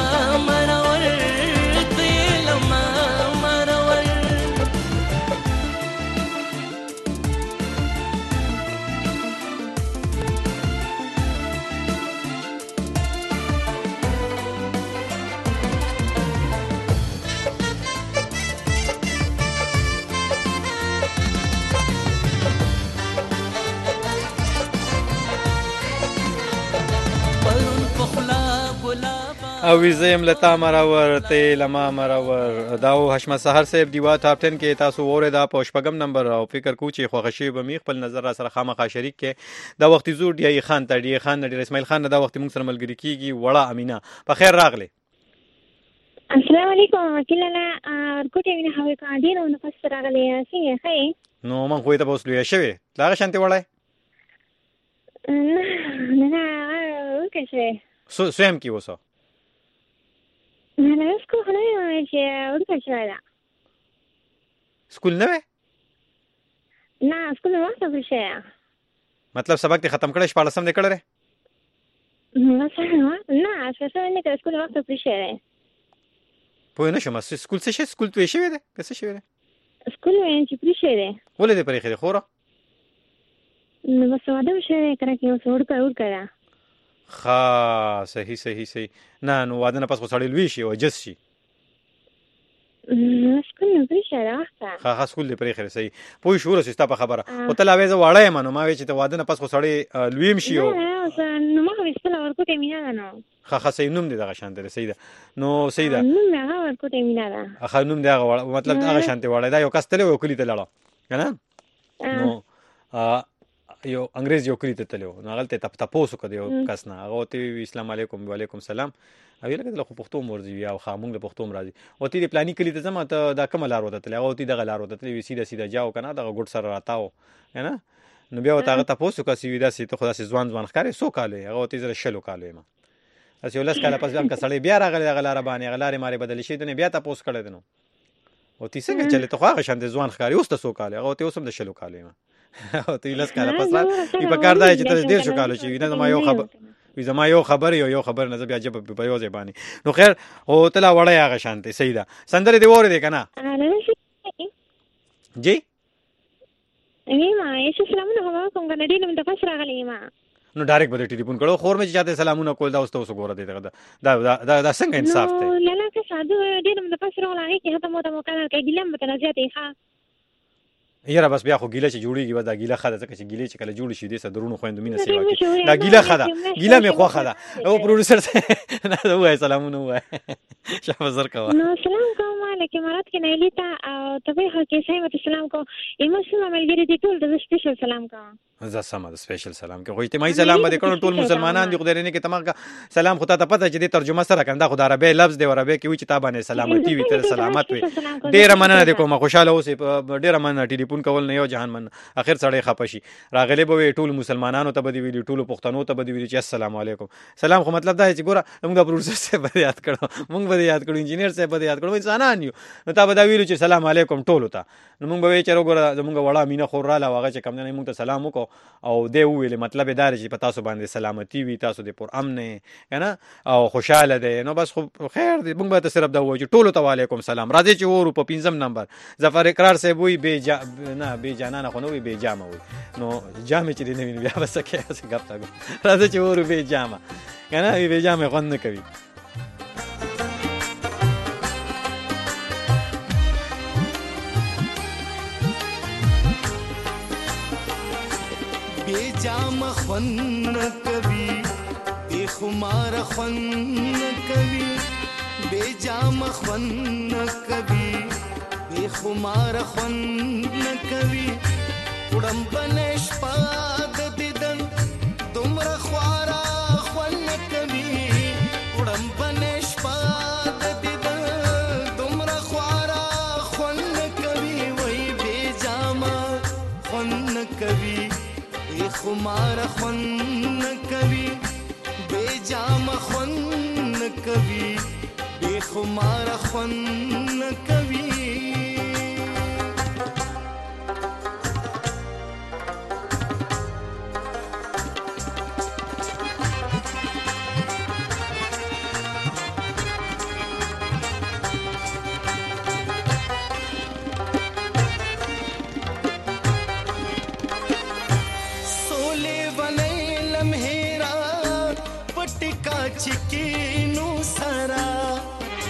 [SPEAKER 6] او زم لتا مرور تیل ما مرور داو حشمت سحر صاحب دیوا ټاپ ټن کې تاسو وره دا په شپږم نمبر او فکر کو چې خوښشي به می خپل نظر را سره خامخا شریک کې دا وخت زور دی خان ته دی خان دی اسماعیل خان دا وخت موږ سره ملګری کیږي وړه امینا په خیر راغله.
[SPEAKER 8] السلام علیکم وکیل انا ورکوټه وینه هوی کا ډیر نو پس راغله څنګه ښه
[SPEAKER 6] نو من خو ته اوس لوي شوی لا شانته وړای
[SPEAKER 8] نه نه اوکې شه
[SPEAKER 6] سو سویم کې وسه
[SPEAKER 8] نه سکول خو نه چې ورته شوی ده
[SPEAKER 6] سکول نه وې
[SPEAKER 8] نه سکول نه وخت پرې شوی
[SPEAKER 6] مطلب سبق ته ختم کړی شپاړسم دې کړی
[SPEAKER 8] نه نه اساسا نه کړ سکول وخت پرې شوی
[SPEAKER 6] پوه نه شم سکول څه شي سکول ته شوی دی څه شوی دی
[SPEAKER 8] سکول وین چې پرې شوی دی
[SPEAKER 6] ولې دې پرې خېره خورا
[SPEAKER 8] نو بس واده شوی کړه کې اوس ور کړ ور کړه
[SPEAKER 6] ها صحیح صحیح صحیح نه نو واده نه پس خو سړی لوي شي او جس شي
[SPEAKER 8] نو سکول نه پرې شوی راځه
[SPEAKER 6] ها ها سکول دې پرې خېره صحیح پوه شو رسېستا په خبره او ته لا وې زه واړی ما نو ما وې چې ته واده نه پس خو سړی لویم شي او
[SPEAKER 8] نو ما وستل ورکوټه مینا نو
[SPEAKER 6] ها ها صحیح نوم دې دغه شان دی صحیح ده نو صحیح ده
[SPEAKER 8] نوم هغه ورکوټه مینا ده
[SPEAKER 6] هغه نوم دې هغه مطلب هغه شان دی وړی دا یو کس تل یو کلی ته لاړه کنه نو یو انګريز یو کلی ته تلو نو هغه ته تاسو کو دی کس نه هغه ته اسلام علیکم وعلیکم السلام او لکه د پښتو مرزي یا خامونګ د پښتو مرزي او تی د پلاني کلی ته زما ته دا کوم لار وته تل هغه تی د غلار وته تل سیده سیده جاو کنه دا ګډ سره راتاو کنه نو بیا وته هغه تاسو کو سی ودا سي ته خدا سي ځوان ځوان ښکاري سو کاله هغه تی زره شلو کاله ما اس یو لاس کاله پس ځم کسړې بیا راغله غلار باندې غلارې ماري بدل شي دنه بیا تاسو کړه دنو او تی څنګه چلے ته هغه شان د ځوان ښکاري اوس تاسو کاله هغه تی اوسم د شلو کاله ما او تی لاس کاله پس را په کار دی چې ته ډیر شو کاله شي نه ما یو خبر وي زما یو خبر یو یو خبر نه بیا جب په یو ځای باندې نو خیر او تلا وړه هغه شانته صحیح ده سندره دی وره دی کنه جی
[SPEAKER 8] ایما ایشو سلامونه کوم کنه دې نو د پس راغلی ما
[SPEAKER 6] نو ډایرکټ به ټلیفون کړو خور مې چاته سلامونه کول دا اوس ته وګوره دی دا دا دا څنګه انصاف دی
[SPEAKER 8] نو لاله که ساده دې نو د پس راغلی کې هته مو ته مو کنه کې ګلم به تنازعته ښه
[SPEAKER 6] یاره بس بیا خو ګیله چې جوړیږي بس دا ګیله خده ځکه چې ګیله چې کله جوړ شي دې سره درونو خويندو مینه سیوا کی دا ګیله خده ګیله مې خو خده او پروډوسر نه وای سلامونه وای شابه زر کا
[SPEAKER 8] نو سلام کوم علیکم مراد کې نه لیتا او ته به هر کې سلام سلام کو ایمو سلام ملګری دې ټول د سپیشل سلام کوم
[SPEAKER 6] زه سم د سپیشل سلام کې خو اجتماعي سلام به کړو ټول مسلمانان دي خدای نه کې تمام سلام خدای ته پته چې دې ترجمه سره کنده خدای عربی لفظ دی عربی کې وي چې تا باندې سلامتی وي تر سلامت وي ډیر مننه دې کوم خوشاله اوسې ډیر مننه ټلیفون کول نه یو جهان من اخر سړی خپشي راغلی به ټول مسلمانانو ته به ویډیو ټول پښتنو ته به ویډیو چې السلام علیکم سلام خو مطلب دا چې ګوره موږ پروډوسر سے به یاد کړو موږ به یاد کړو انجینیر سے به یاد کړو انسانان یو نو تا به دا ویلو چې سلام علیکم ټول ته نو موږ به چې وګوره موږ وړه مینه خور را لا واغه چې کوم نه موږ ته سلام وکړو او دی ویل مطلب دا چې پتا سو باندې سلامتی وي تاسو د پر امن کنه او خوشاله ده نو بس خو خیر دی موږ به صرف دا وایو چې ټول ته وعلیکم سلام راځي چې ورو په پنځم نمبر ظفر اقرار صاحب وي به جا نه به جانانه خو نو وي به جامه وي نو جامه چې دی نه بیا بس کې څه غپ تا راځي چې ورو به جامه کنه به جامه خو نه کوي
[SPEAKER 10] بے جام خون کبھی بے خمار خون کبھی بے جام خون کبھی بے خمار خون کبھی اڑم بنش پاد دیدن دمر خوارا خون کبھی اڑم بنش پاد دیدن دمر خوارا خون کبھی وہی بے جام خون کبھی بے خمار خون کبھی بے جام خون کبھی بے خمار خون کبھی चिकीनु सरा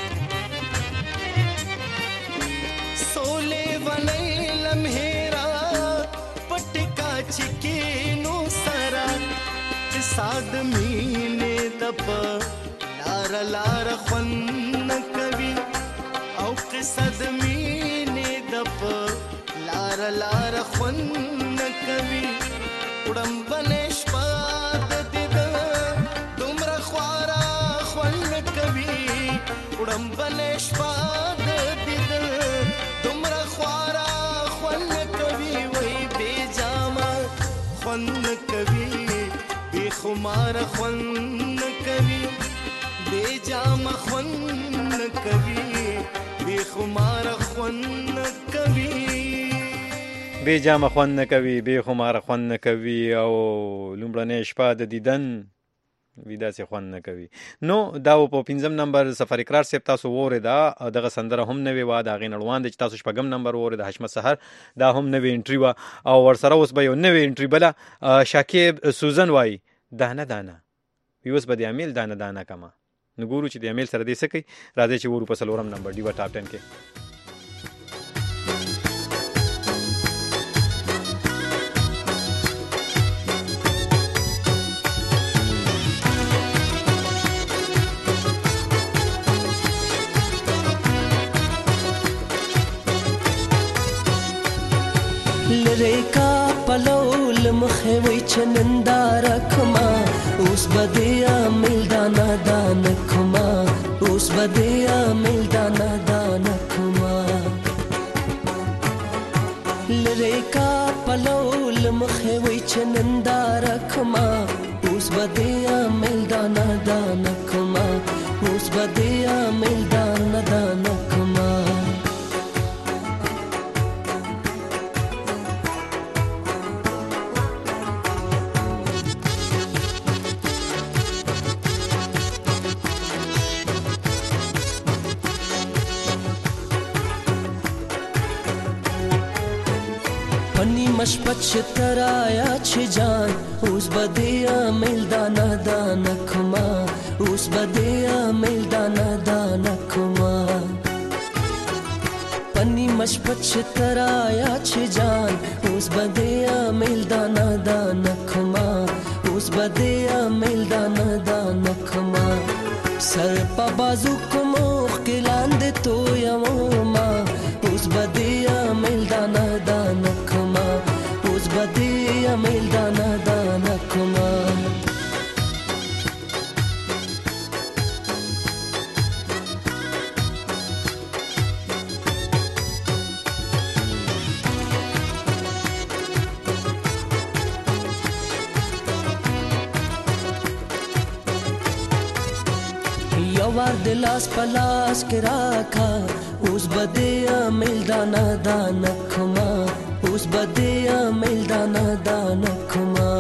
[SPEAKER 10] सोले वनई लम्हेरा पटका चिकीनु सरा साद मीने दप लार लार खन कवि औ qisad मीने दप लार लार खन कवि उड़म बनेश पाद उड़म बनेश पाद दिदल तुमरा ख्वारा ख्वन कभी वही बेजामा ख्वन कभी बेखुमार ख्वन
[SPEAKER 7] کوي بے جام خون کوي بے خمار خون کوي
[SPEAKER 6] بے جام خون نه کوي بے خمار خون نه کوي او لومړنۍ شپه د دیدن ویدا سي خوان نه کوي. نو دا په پنځم نمبر سفر اقرار سیب تاسو وره دا دغه سندره هم نه وی وا دا غین روان دي چې تاسو شپږم نمبر وره د حشمت سحر دا هم نه وی انټری وا او ورسره اوس به یو نه وی انټری بلا شاکیب سوزن وای دانه دانه ویوس به د امیل دانه دانه کما نګورو چې د امیل سره دې سکی راځي چې ورو په سلورم نمبر دی وا ټاپ ټن کې
[SPEAKER 10] لریکا پلول مخه وی چنندار کما اوس بدیا مل دانا دان کما اوس بدیا مل دانا دان کما لریکا پلول مخه وی چنندار کما اوس بدیا مل دانا دان کما اوس بدیا مل دانا دان کما مشپچ ترایا چې جان اوس بدیا مل دانا دانا کما اوس بدیا مل دانا دانا کما پنی مشپچ ترایا چې جان اوس بدیا مل دانا دانا کما اوس بدیا مل دانا دانا کما سر په بازو کومخ کې لاندې تو یما اوس بدیا مل دانا دانا کما بدیا میل دانا دانا کما یوار دلاس پلاس کې راکا اوس بدیا میل دانا دانا کما اوس بدیا میل دانا دانا کما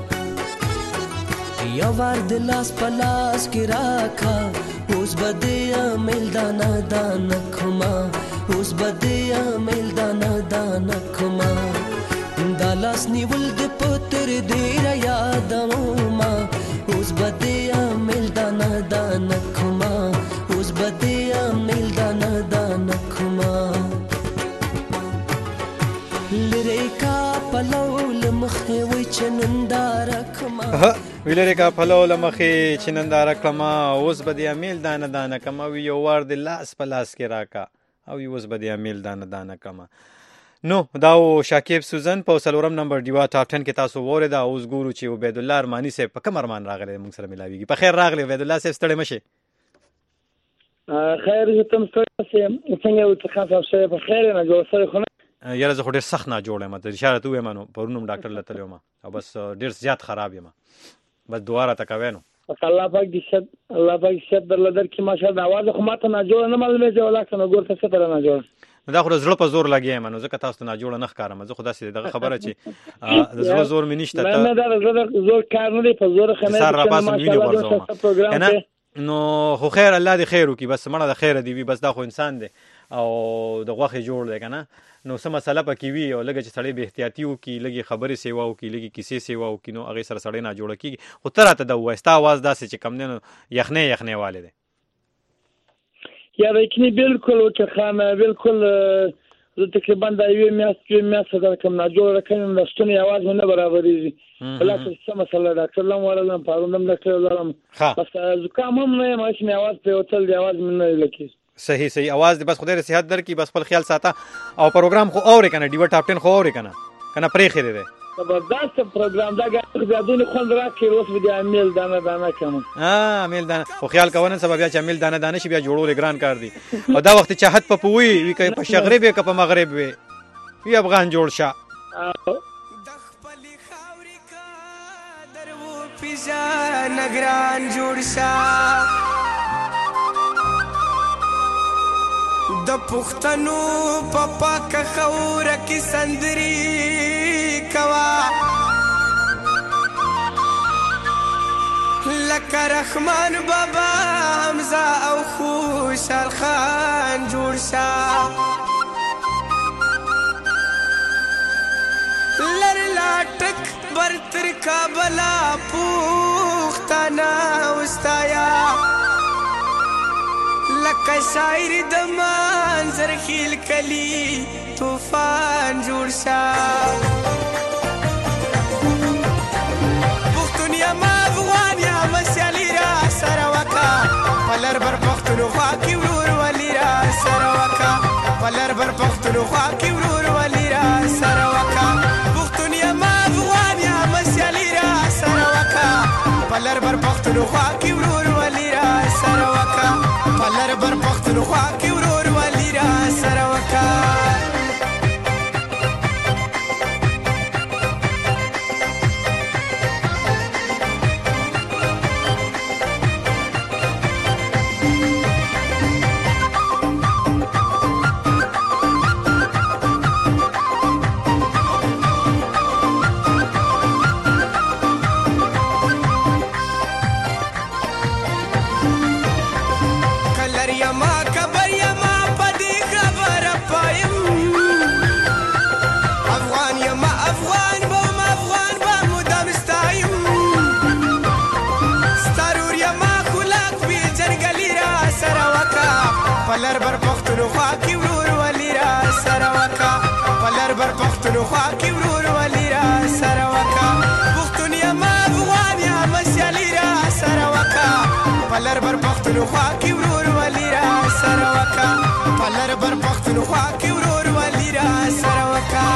[SPEAKER 10] یوار دلاس پلاس کی راکا اوس بدیا میل دانا دانا کما اوس بدیا میل دانا دانا کما دالاس نیول د پتر دیر یادوما اوس بدیا میل دانا دانا کما اوس بدیا میل دانا دانا کما لریکا پلول مخه وی چنندار کما
[SPEAKER 6] ویلریکا پلول مخه چنندار کما اوس بدی امیل دانه دانه کما وی یو ور د لاس پلاس کې راکا او اوس بدی امیل دانه دانه کما. نو دا شاکیب سوزن په سلورم نمبر دیوا ټاپ ټن کې تاسو وره دا اوس ګورو چې عبید الله ارمانی سه په کوم ارمان راغلی موږ سره ملاویږي. په خیر راغلی عبید الله سه ستړی مشه.
[SPEAKER 11] خیر زه تم ستړی سه څنګه و ته خاصه شه په خیر نه جوړ سره خو
[SPEAKER 6] یاره زه خو ډېر سخت نه جوړ یم ته اشاره ته وایم نو پرونم ډاکټر لته یم او بس ډېر زیات خراب یم بس دواره تا کوي نو
[SPEAKER 11] الله پاک دې شد الله پاک شد در لدر کی ماشاءالله आवाज خو ماته نه جوړ نه معلومه چې ولاکه نو ګور څه ستاره نه جوړ
[SPEAKER 6] دا خو زړه په زور لګی یم نو ځکه تاسو ته نه جوړ نه ښکارم زه خدا سي دغه خبره چې د زړه زور مې نشته
[SPEAKER 11] ته نه دا زړه زور کار نه دی په زور خنه
[SPEAKER 6] سر را پاسم ویني ورځم نو خو خیر الله دې خیر وکي بس مړه د خیر دی وي بس دا خو انسان دی او د غوخه جوړ دی کنه نو سم مسله پکې وی او لګه چې سړی به احتیاطي وکي لګي خبرې سیوا وکي لګي کیسې سیوا وکي نو هغه سره سړی نه جوړ کیږي خو تر ته د وستا आवाज داسې چې کم نه یخنه یخنه والے دی
[SPEAKER 11] یا وکینی بالکل او خانه بالکل زه تقریبا دا یو میاشت یو میاشت دا کوم نه جوړ کړم د ستوني आवाज نه برابرېږي بلکې څه مسله دا کلم ورلم پاروندم د کلم بس زکام هم نه ماش نه आवाज په اوتل دی आवाज من نه لکی
[SPEAKER 6] صحیح صحیح आवाज دی بس خدای صحت در کی بس خپل خیال ساته او پروګرام خو اورې کنه ډیو ټاپ ټن خو اورې کنه کنه پرې خېده دی
[SPEAKER 11] زبردست پروګرام دا غاړه زادونه خوند راکې اوس به د امیل دانه دانه کوم
[SPEAKER 6] ها امیل دانه خو خیال کوونه سبب بیا چې امیل دانه دانه شي بیا جوړول ګران کار دی او دا وخت چاحت په پوي وی کوي په شغرب کې په مغرب وی وی افغان جوړ شه
[SPEAKER 13] پیژا نگران جوړ شا د پښتنو په پاک خوره کې سندري کوا لکه رحمان بابا حمزه او خوشحال خان جوړ شا لر لاټک برتر کابلا پوختانا استایا لکه شاعر د منظر خیل کلی طوفان جوړ شا پښتون یم افغان یم سیالي را سره وکا پلر بر پښتونخوا کې ورور ولی را سره وکا پلر بر پښتونخوا کې ورور ولی را سره وکا پښتون یم افغان یم سیالي را سره وکا پلر بر پښتونخوا کې ورور ولی را سره وکا پلر بر پښتونخوا کې ورور ولی را سره وکا پلر بر پښتونخوا کې ورور ولی را سره وکا پلر بر پښتونخوا کې ورور ولی را سره وکا پښتون یم افغان یم سیالي را سره وکا پلر بر پښتونخوا کې ورور ولی را سره وکا پلر بر پښتونخوا کې ورور ولی را سره وکا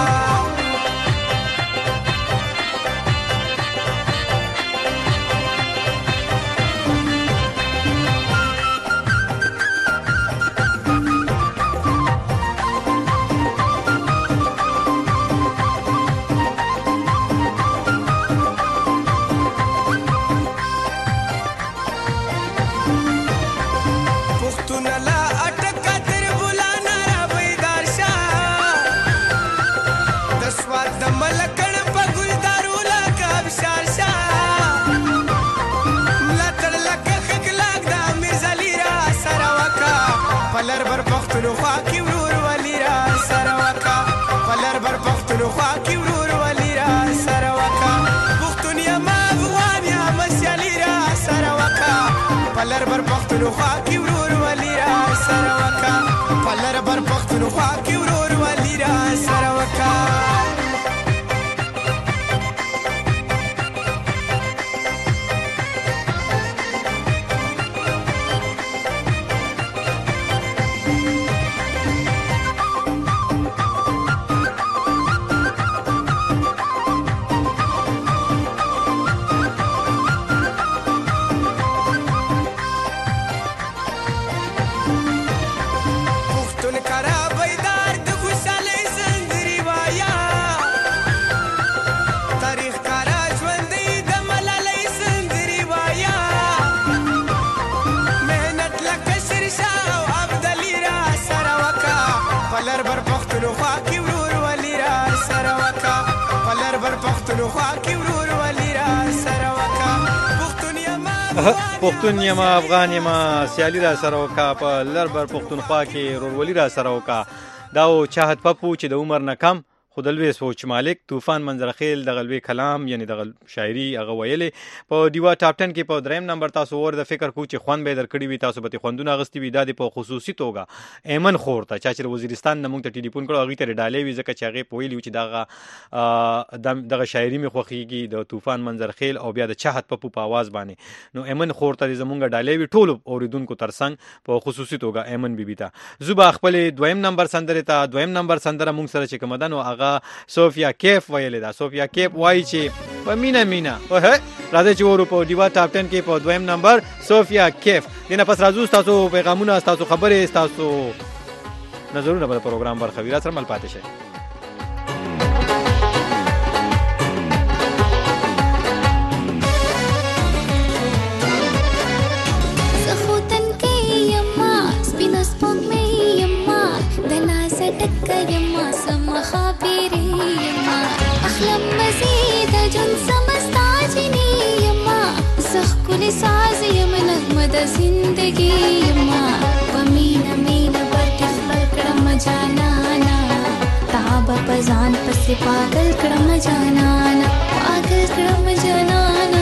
[SPEAKER 13] پلر بر پښتونخوا کې ورور ولی را سره وکا پلر بر پښتونخوا کې ورور ولی را سره وکا پښتون یم افغان یم سیالي را سره وکا پلر بر پښتونخوا کې ورور ولی را سره وکا پلر بر پښتونخوا کې ورور ولی را سره وکا پلر بر پښتونخوا کې ورور ولی را سره وکا پلر بر پښتونخوا کې ورور ولی را سره وکا
[SPEAKER 6] پښتون یم افغان یم سیالي را سره وکا پلر بر پښتونخوا کې ورور ولی را سره وکا دا و چاهت پپو چې د عمر نه کم خو د لوی سوچ مالک طوفان منظرخیل د غلوی کلام یعنی د شاعري هغه ویلې په دیوا ټاپ ټن کې په دریم نمبر تاسو ور د فکر کو چې خوان به درکړي وي تاسو به خوندونه غستې وي د په خصوصي توګه ایمن خور ته چې وزیرستان نه مونږ ته ټلیفون کړو هغه ته ډالې وي ځکه چې هغه پویلی چې دغه دغه شاعري می خوخيږي د طوفان منظرخیل او بیا د چاهت پپو په आवाज باندې نو ایمن خور ته زمونږ ډالې وي ټول اوریدونکو ترڅنګ په خصوصي توګه ایمن بیبي ته زوبا خپل دویم نمبر سندره ته دویم نمبر سندره مونږ سره چې کومدان او هغه سوفیا کیف ویلې دا سوفیا کیف وایي چې په مینا مینا وه راځي چې ورو په دیوا ټاپ ټن کې په دویم نمبر سوفیا کیف دینه پس راځو تاسو پیغامونه تاسو خبره تاسو نظرونه په پروګرام برخه ویرا سره مل پاتې شي
[SPEAKER 12] ډکه یما سم خاپیری یما اخلم مزید جن سمستا جنی یما زخ کل ساز یم نغمه د زندگی یما پمینا مینا بټ خپل کړم جانانا تاب پزان پس پاگل کړم جانانا پاگل کړم جانانا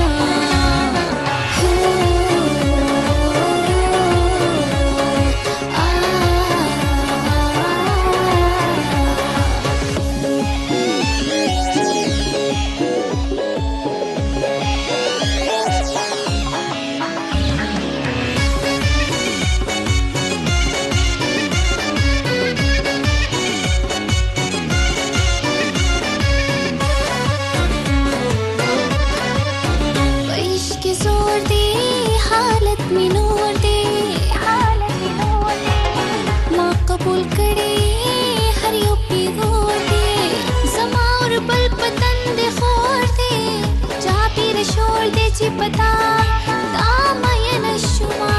[SPEAKER 12] چی پتا دامین شما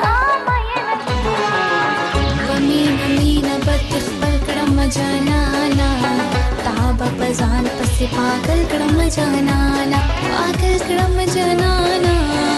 [SPEAKER 12] ومین امین بد خبر کرم جانانا تاب پزان پس پاگل کرم جانانا پاگل کرم جانانا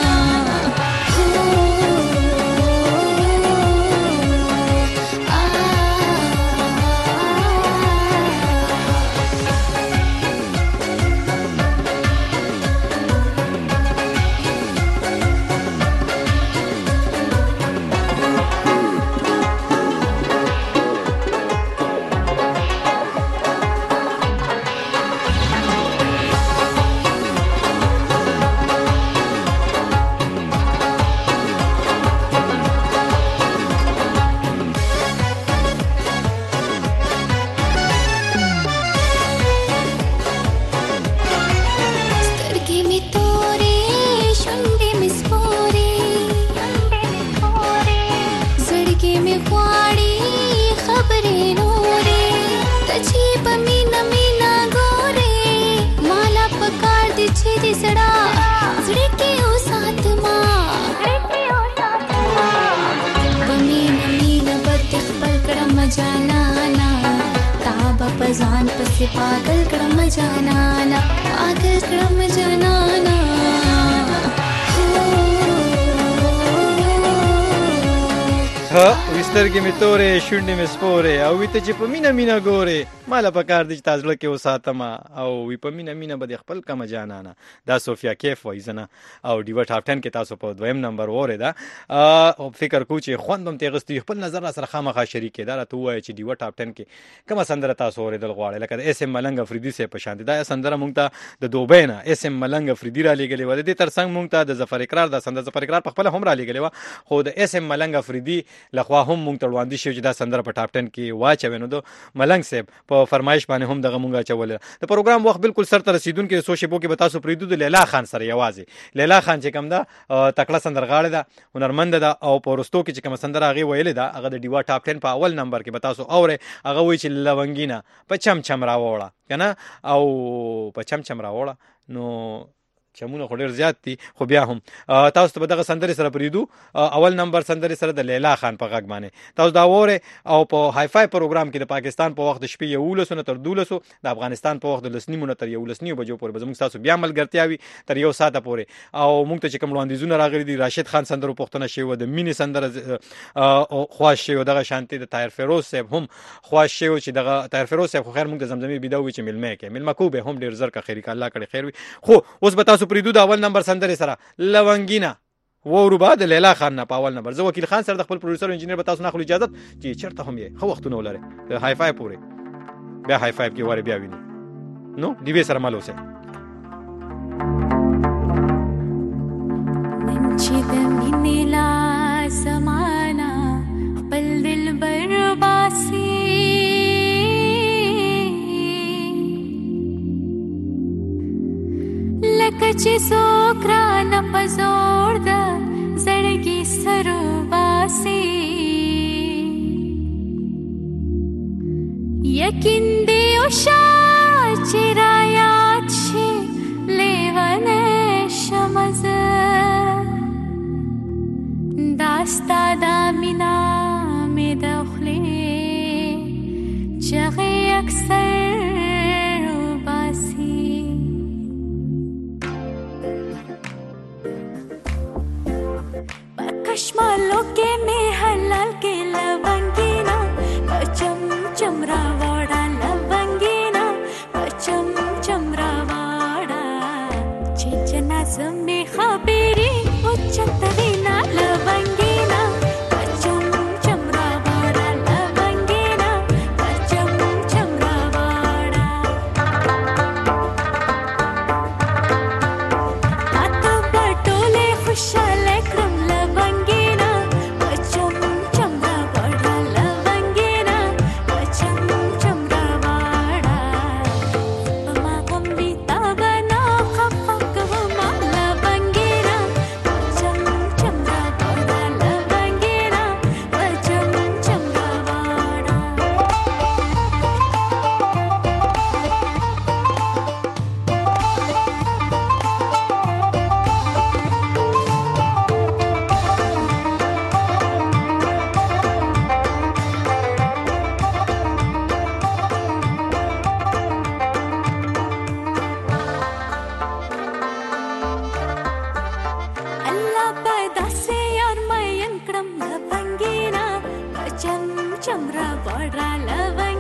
[SPEAKER 12] پزان پس پاگل کړم جانانا پاگل کړم جانانا
[SPEAKER 6] ها وسترګې مې تورې شونډې مې سپورې او وی ته چې په مینا مینا ګورې مالا په کار دي چې تاسو لکه وساتم او وی په مینا مینا به خپل کم جانانا دا صوفیا کیف وای زنه او ډیو ټاپ ټن کې تاسو په دویم نمبر وره دا او فکر کو چې خوندم تیغستی خپل نظر سره خامخا شریک دا ته وای چې ډیو ټاپ ټن کې کومه سندره تاسو اوریدل غواړي لکه اس ام ملنګ افریدي سه په شان دي دا سندره مونږ ته د دوبۍ نه اس ام ملنګ افریدي را لګلې و د ترڅنګ مونږ ته د ظفر اقرار د سندره ظفر اقرار په خپل هم را لګلې و خو د اس ام ملنګ افریدي لخوا هم مونږ ته وړاندې شو چې دا سندره په ټاپ ټن کې واچوي نو د ملنګ صاحب په فرمایش باندې هم دغه مونږه چول د پروګرام وخت بالکل سر ته رسیدونکو سوشي بو کې به تاسو پریدو د لیلا خان سره یوازې لیلا خان چې کوم دا تکړه سندرغاړې ده هنرمند ده او پورستو کې چې کوم سندره هغه ویلې ده هغه د ډیوا ټاپ ټن په اول نمبر کې به تاسو اوره هغه وی چې لونګینا په چم چم راوړه کنه او په چم چم راوړه نو چمونه خو ډیر زیات دي خو بیا هم تاسو ته دغه سندري سره پریدو اول نمبر سندري سره د لیلا خان په غږ باندې تاسو دا وره او په های فای پروګرام کې د پاکستان په وخت د شپې یو لسونه تر دولسو د افغانستان په وخت د لسنیمونه تر یو لسنیو بجو پورې به موږ تاسو بیا ملګرتیاوي تر یو ساعته پورې او موږ ته چې کوم وړاندیزونه راغلي دي راشد خان سندرو پښتنه شی و د مینی سندره خواش شی و دغه شانتي د طاهر فیروز صاحب هم خواش شی و چې دغه طاهر فیروز صاحب خو خیر موږ د زمزمې بيداوي چې ملمه کې ملمه کو به هم ډیر زر کا خیر الله کړي خیر وي خو اوس به تاسو پریدو د اول نمبر سندره سره لونګینا وورو بعد لیلا خان نه په اول نمبر زه وکیل خان سره د خپل پروډوسر انجینیر به تاسو نه خپل اجازه چې چرته هم یې خو وختونه ولري د های فای پورې بیا های فای کې واره بیا ویني نو دی به سره مالو سه
[SPEAKER 12] چې د مینې لا زمانہ خپل دل برباسي لکه چې څوک رانه په زور د زړګي سرو باسي یقین دی او شا چې را یاد شي لیونه شمز داستا دا مینا می د خلی چغې اکثر وباسي پکشمالو کې می حلال کې لونګینا پچم چمرا وړا لونګینا پچم چمرا وړا چې جنازه می خبري او چترینا لونګینا پچم چمرا وړا لونګینا پچم چمرا وړا اته بټوله خوشاله کرم لونګینا پچم چمرا وړا لونګینا پچم چمرا وړا ما غم بي تا بنا خفق وما لونګینا پچم چمرا وړا لونګینا پچم چمرا وړا الله پیدا سي یار مې انکړم لونګینا پچم چمرا وړا لونګینا